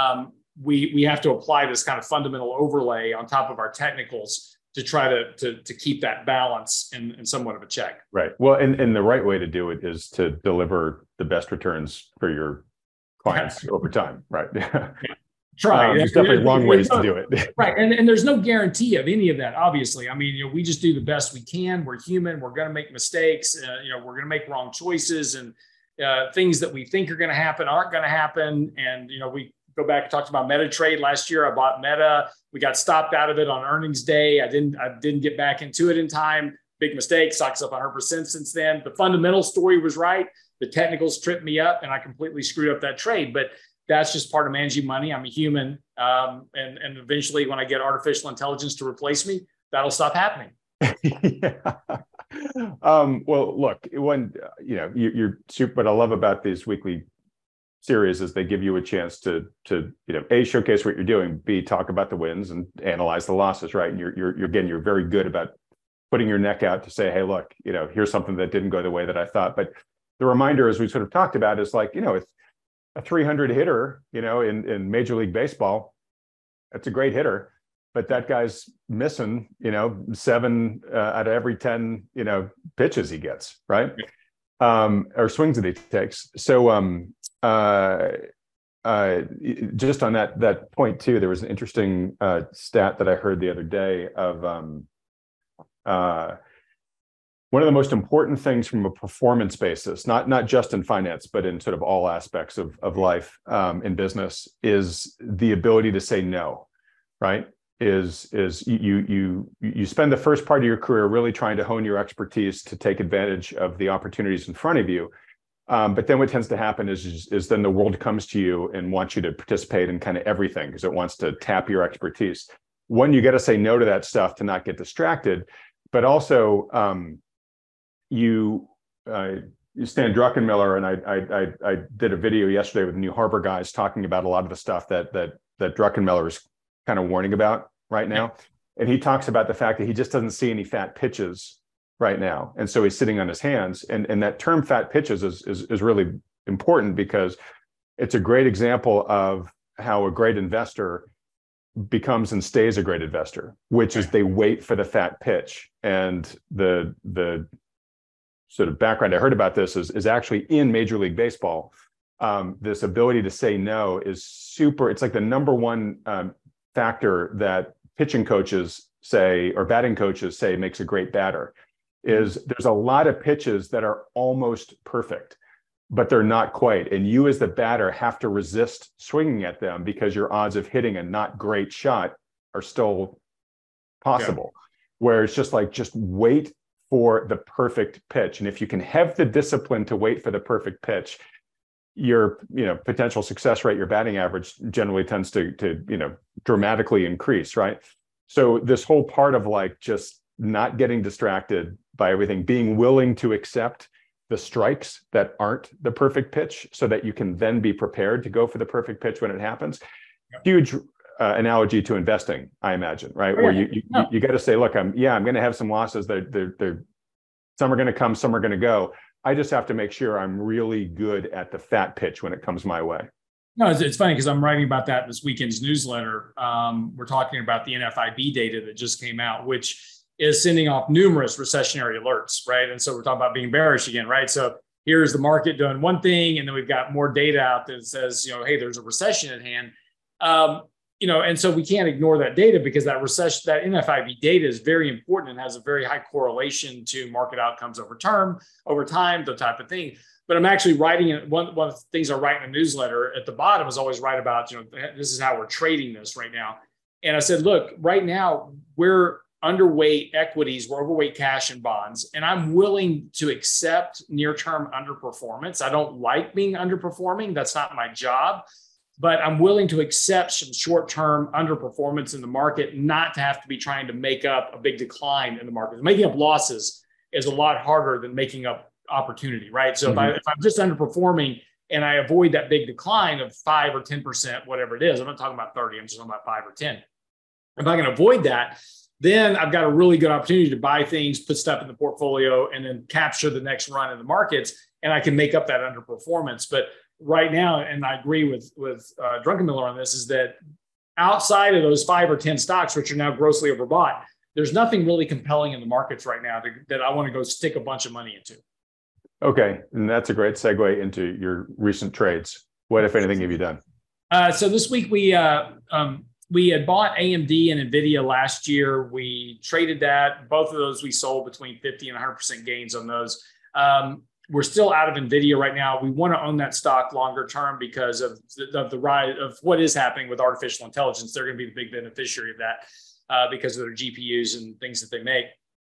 We have to apply this kind of fundamental overlay on top of our technicals to try to keep that balance in somewhat of a check. Right. Well, and the right way to do it is to deliver the best returns for your clients over time. Right. Yeah. Try. There's definitely wrong ways to do it. Right. And there's no guarantee of any of that, obviously. I mean, we just do the best we can. We're human. We're going to make mistakes. We're going to make wrong choices, and things that we think are going to happen aren't going to happen. And, we go back and talked about MetaTrade last year. I bought Meta. We got stopped out of it on earnings day. I didn't get back into it in time. Big mistake. Stock's up 100% since then. The fundamental story was right. The technicals tripped me up, and I completely screwed up that trade. But that's just part of managing money. I'm a human. And eventually when I get artificial intelligence to replace me, that'll stop happening. Yeah. Well, look, when, you're super, what I love about these weekly series is they give you a chance to A, showcase what you're doing, B, talk about the wins and analyze the losses, right? And you're very good about putting your neck out to say, hey, look, here's something that didn't go the way that I thought. But the reminder, as we sort of talked about, is like, it's a 300 hitter, in Major League Baseball. That's a great hitter, but that guy's missing, 7 out of every 10, pitches he gets, right? Or swings that he takes. So just on that point too, there was an interesting stat that I heard the other day of one of the most important things from a performance basis, not just in finance, but in sort of all aspects of life, in business, is the ability to say no, right? Is you spend the first part of your career really trying to hone your expertise to take advantage of the opportunities in front of you. But then what tends to happen is then the world comes to you and wants you to participate in kind of everything because it wants to tap your expertise. One, you got to say no to that stuff to not get distracted, but also Stan Druckenmiller, and I did a video yesterday with the New Harbor guys talking about a lot of the stuff that Druckenmiller is kind of warning about right now. And he talks about the fact that he just doesn't see any fat pitches right now. And so he's sitting on his hands. And that term fat pitches is really important because it's a great example of how a great investor becomes and stays a great investor, which is they wait for the fat pitch. And the sort of background I heard about this is actually in Major League Baseball. This ability to say no is super. It's like the number one factor that pitching coaches say or batting coaches say makes a great batter. Is there's a lot of pitches that are almost perfect, but they're not quite. And you as the batter have to resist swinging at them because your odds of hitting a not great shot are still possible. Yeah. Where it's just wait for the perfect pitch. And if you can have the discipline to wait for the perfect pitch, your potential success rate, your batting average generally tends to dramatically increase, right? So this whole part of just not getting distracted by everything, being willing to accept the strikes that aren't the perfect pitch so that you can then be prepared to go for the perfect pitch when it happens. Yeah. Huge analogy to investing, I imagine, right? Where you got to say, look, I'm going to have some losses. They're some are going to come, some are going to go. I just have to make sure I'm really good at the fat pitch when it comes my way. No, it's funny because I'm writing about that in this weekend's newsletter. We're talking about the NFIB data that just came out, which is sending off numerous recessionary alerts, right? And so we're talking about being bearish again, right? So here's the market doing one thing, and then we've got more data out that says, hey, there's a recession at hand. And so we can't ignore that data because that NFIB data is very important and has a very high correlation to market outcomes over time, the type of thing. But I'm actually writing it. One of the things I write in a newsletter at the bottom is always write about, this is how we're trading this right now. And I said, look, right now underweight equities, we're overweight cash and bonds, and I'm willing to accept near-term underperformance. I don't like being underperforming. That's not my job, but I'm willing to accept some short-term underperformance in the market, not to have to be trying to make up a big decline in the market. Making up losses is a lot harder than making up opportunity, right? So if I'm just underperforming and I avoid that big decline of 5 or 10%, whatever it is, I'm not talking about 30, I'm just talking about 5 or 10. If I can avoid that, then I've got a really good opportunity to buy things, put stuff in the portfolio, and then capture the next run in the markets, and I can make up that underperformance. But right now, and I agree with Druckenmiller on this, is that outside of those 5 or 10 stocks, which are now grossly overbought, there's nothing really compelling in the markets right now that I want to go stick a bunch of money into. Okay, and that's a great segue into your recent trades. What, if anything, have you done? So this week we had bought AMD and NVIDIA last year. We traded that. Both of those we sold between 50 and 100% gains on those. We're still out of NVIDIA right now. We want to own that stock longer term because of the rise of what is happening with artificial intelligence. They're going to be the big beneficiary of that because of their GPUs and things that they make.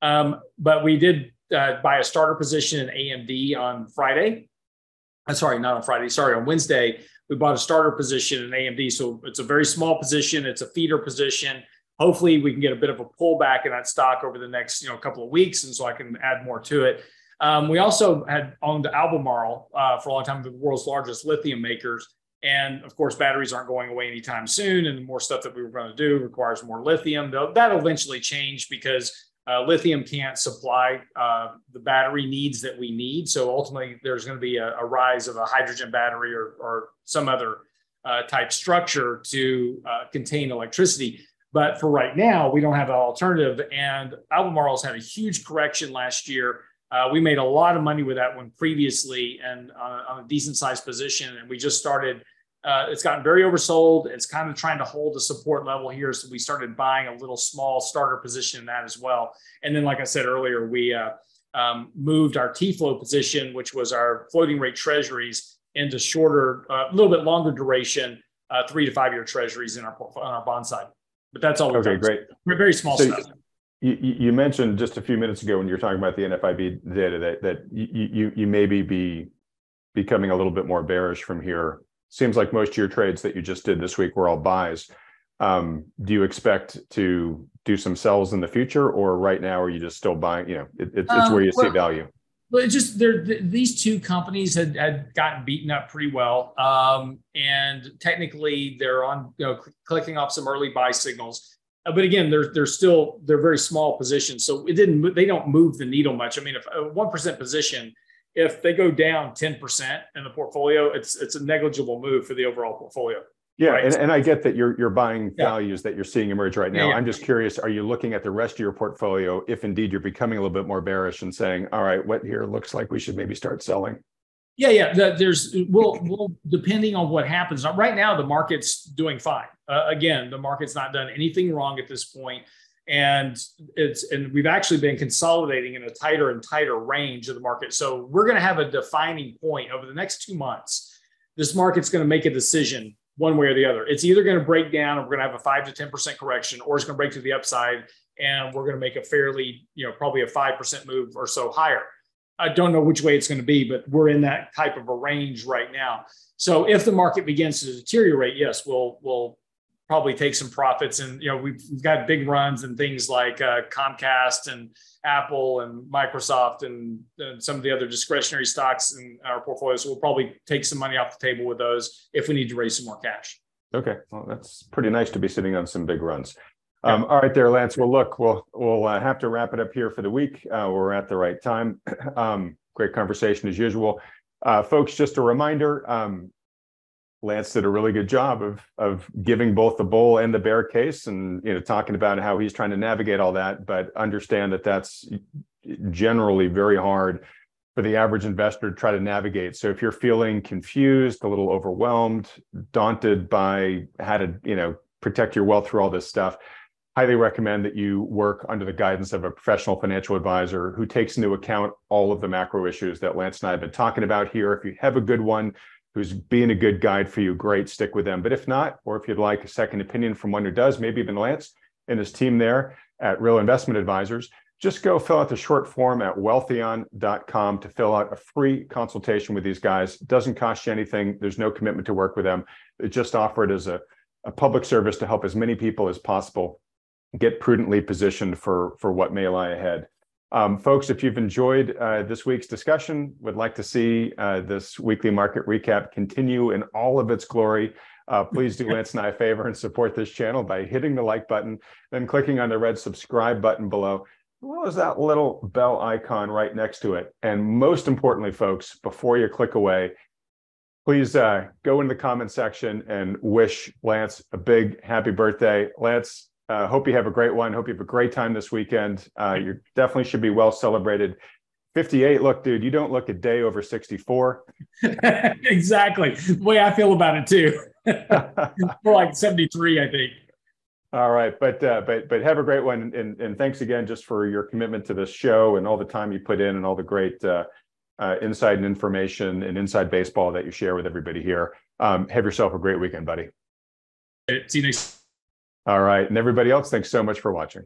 But we did buy a starter position in AMD on Friday. Sorry, not on Friday. Sorry, on Wednesday. We bought a starter position in AMD. So it's a very small position. It's a feeder position. Hopefully we can get a bit of a pullback in that stock over the next couple of weeks. And so I can add more to it. We also had owned Albemarle for a long time, the world's largest lithium makers. And of course, batteries aren't going away anytime soon. And the more stuff that we were going to do requires more lithium. That'll eventually change because lithium can't supply the battery needs that we need. So ultimately, there's going to be a rise of a hydrogen battery or some other type structure to contain electricity. But for right now, we don't have an alternative. And Albemarle's had a huge correction last year. We made a lot of money with that one previously and on a decent sized position. And we just started, it's gotten very oversold. It's kind of trying to hold a support level here. So we started buying a little small starter position in that as well. And then, like I said earlier, we moved our T-flow position, which was our floating rate treasuries, into shorter, a little bit longer duration, 3 to 5 year treasuries on our bond side. But that's all. Okay, great. We're very small stuff. You mentioned just a few minutes ago when you were talking about the NFIB data that you maybe be becoming a little bit more bearish from here. Seems like most of your trades that you just did this week were all buys. Do you expect to do some sells in the future, or right now are you just still buying? It's where you see value. Well, it's just these two companies had gotten beaten up pretty well, and technically they're on clicking off some early buy signals. But again, they're very small positions, so they don't move the needle much. I mean, if a 1% position, if they go down 10% in the portfolio, it's a negligible move for the overall portfolio. Yeah, right? and I get that you're buying values that you're seeing emerge right now. Yeah. I'm just curious, are you looking at the rest of your portfolio if indeed you're becoming a little bit more bearish and saying, all right, what here looks like we should maybe start selling? Yeah. We'll depending on what happens. Right now, the market's doing fine. Again, the market's not done anything wrong at this point, and we've actually been consolidating in a tighter and tighter range of the market. So we're going to have a defining point over the next 2 months. This market's going to make a decision one way or the other. It's either going to break down, and we're going to have a 5 to 10% correction, or it's going to break to the upside, and we're going to make a fairly, probably a 5% move or so higher. I don't know which way it's going to be, but we're in that type of a range right now. So if the market begins to deteriorate, yes, we'll probably take some profits. And, we've got big runs and things like Comcast and Apple and Microsoft and some of the other discretionary stocks in our portfolio. So we'll probably take some money off the table with those if we need to raise some more cash. Okay. Well, that's pretty nice to be sitting on some big runs. All right there, Lance. Well, look, we'll have to wrap it up here for the week. We're at the right time. Great conversation as usual. Folks, just a reminder, Lance did a really good job of giving both the bull and the bear case and, talking about how he's trying to navigate all that, but understand that that's generally very hard for the average investor to try to navigate. So if you're feeling confused, a little overwhelmed, daunted by how to, protect your wealth through all this stuff, highly recommend that you work under the guidance of a professional financial advisor who takes into account all of the macro issues that Lance and I have been talking about here. If you have a good one who's being a good guide for you, great, stick with them. But if not, or if you'd like a second opinion from one who does, maybe even Lance and his team there, at Real Investment Advisors. Just go fill out the short form at wealthion.com to fill out a free consultation with these guys. It doesn't cost you anything. There's no commitment to work with them. They just offer it as a public service to help as many people as possible get prudently positioned for what may lie ahead. Folks, if you've enjoyed this week's discussion, would like to see this weekly market recap continue in all of its glory, please do Lance and I a favor and support this channel by hitting the like button, then clicking on the red subscribe button below, as well as that little bell icon right next to it. And most importantly, folks, before you click away, please go into the comment section and wish Lance a big happy birthday. Lance, hope you have a great one. Hope you have a great time this weekend. You definitely should be well celebrated. 58, look, dude, you don't look a day over 64. Exactly. The way I feel about it too. More like 73, I think. All right, but have a great one, and thanks again just for your commitment to this show and all the time you put in and all the great insight and information and inside baseball that you share with everybody here. Have yourself a great weekend, buddy. See you next. All right, and everybody else, thanks so much for watching.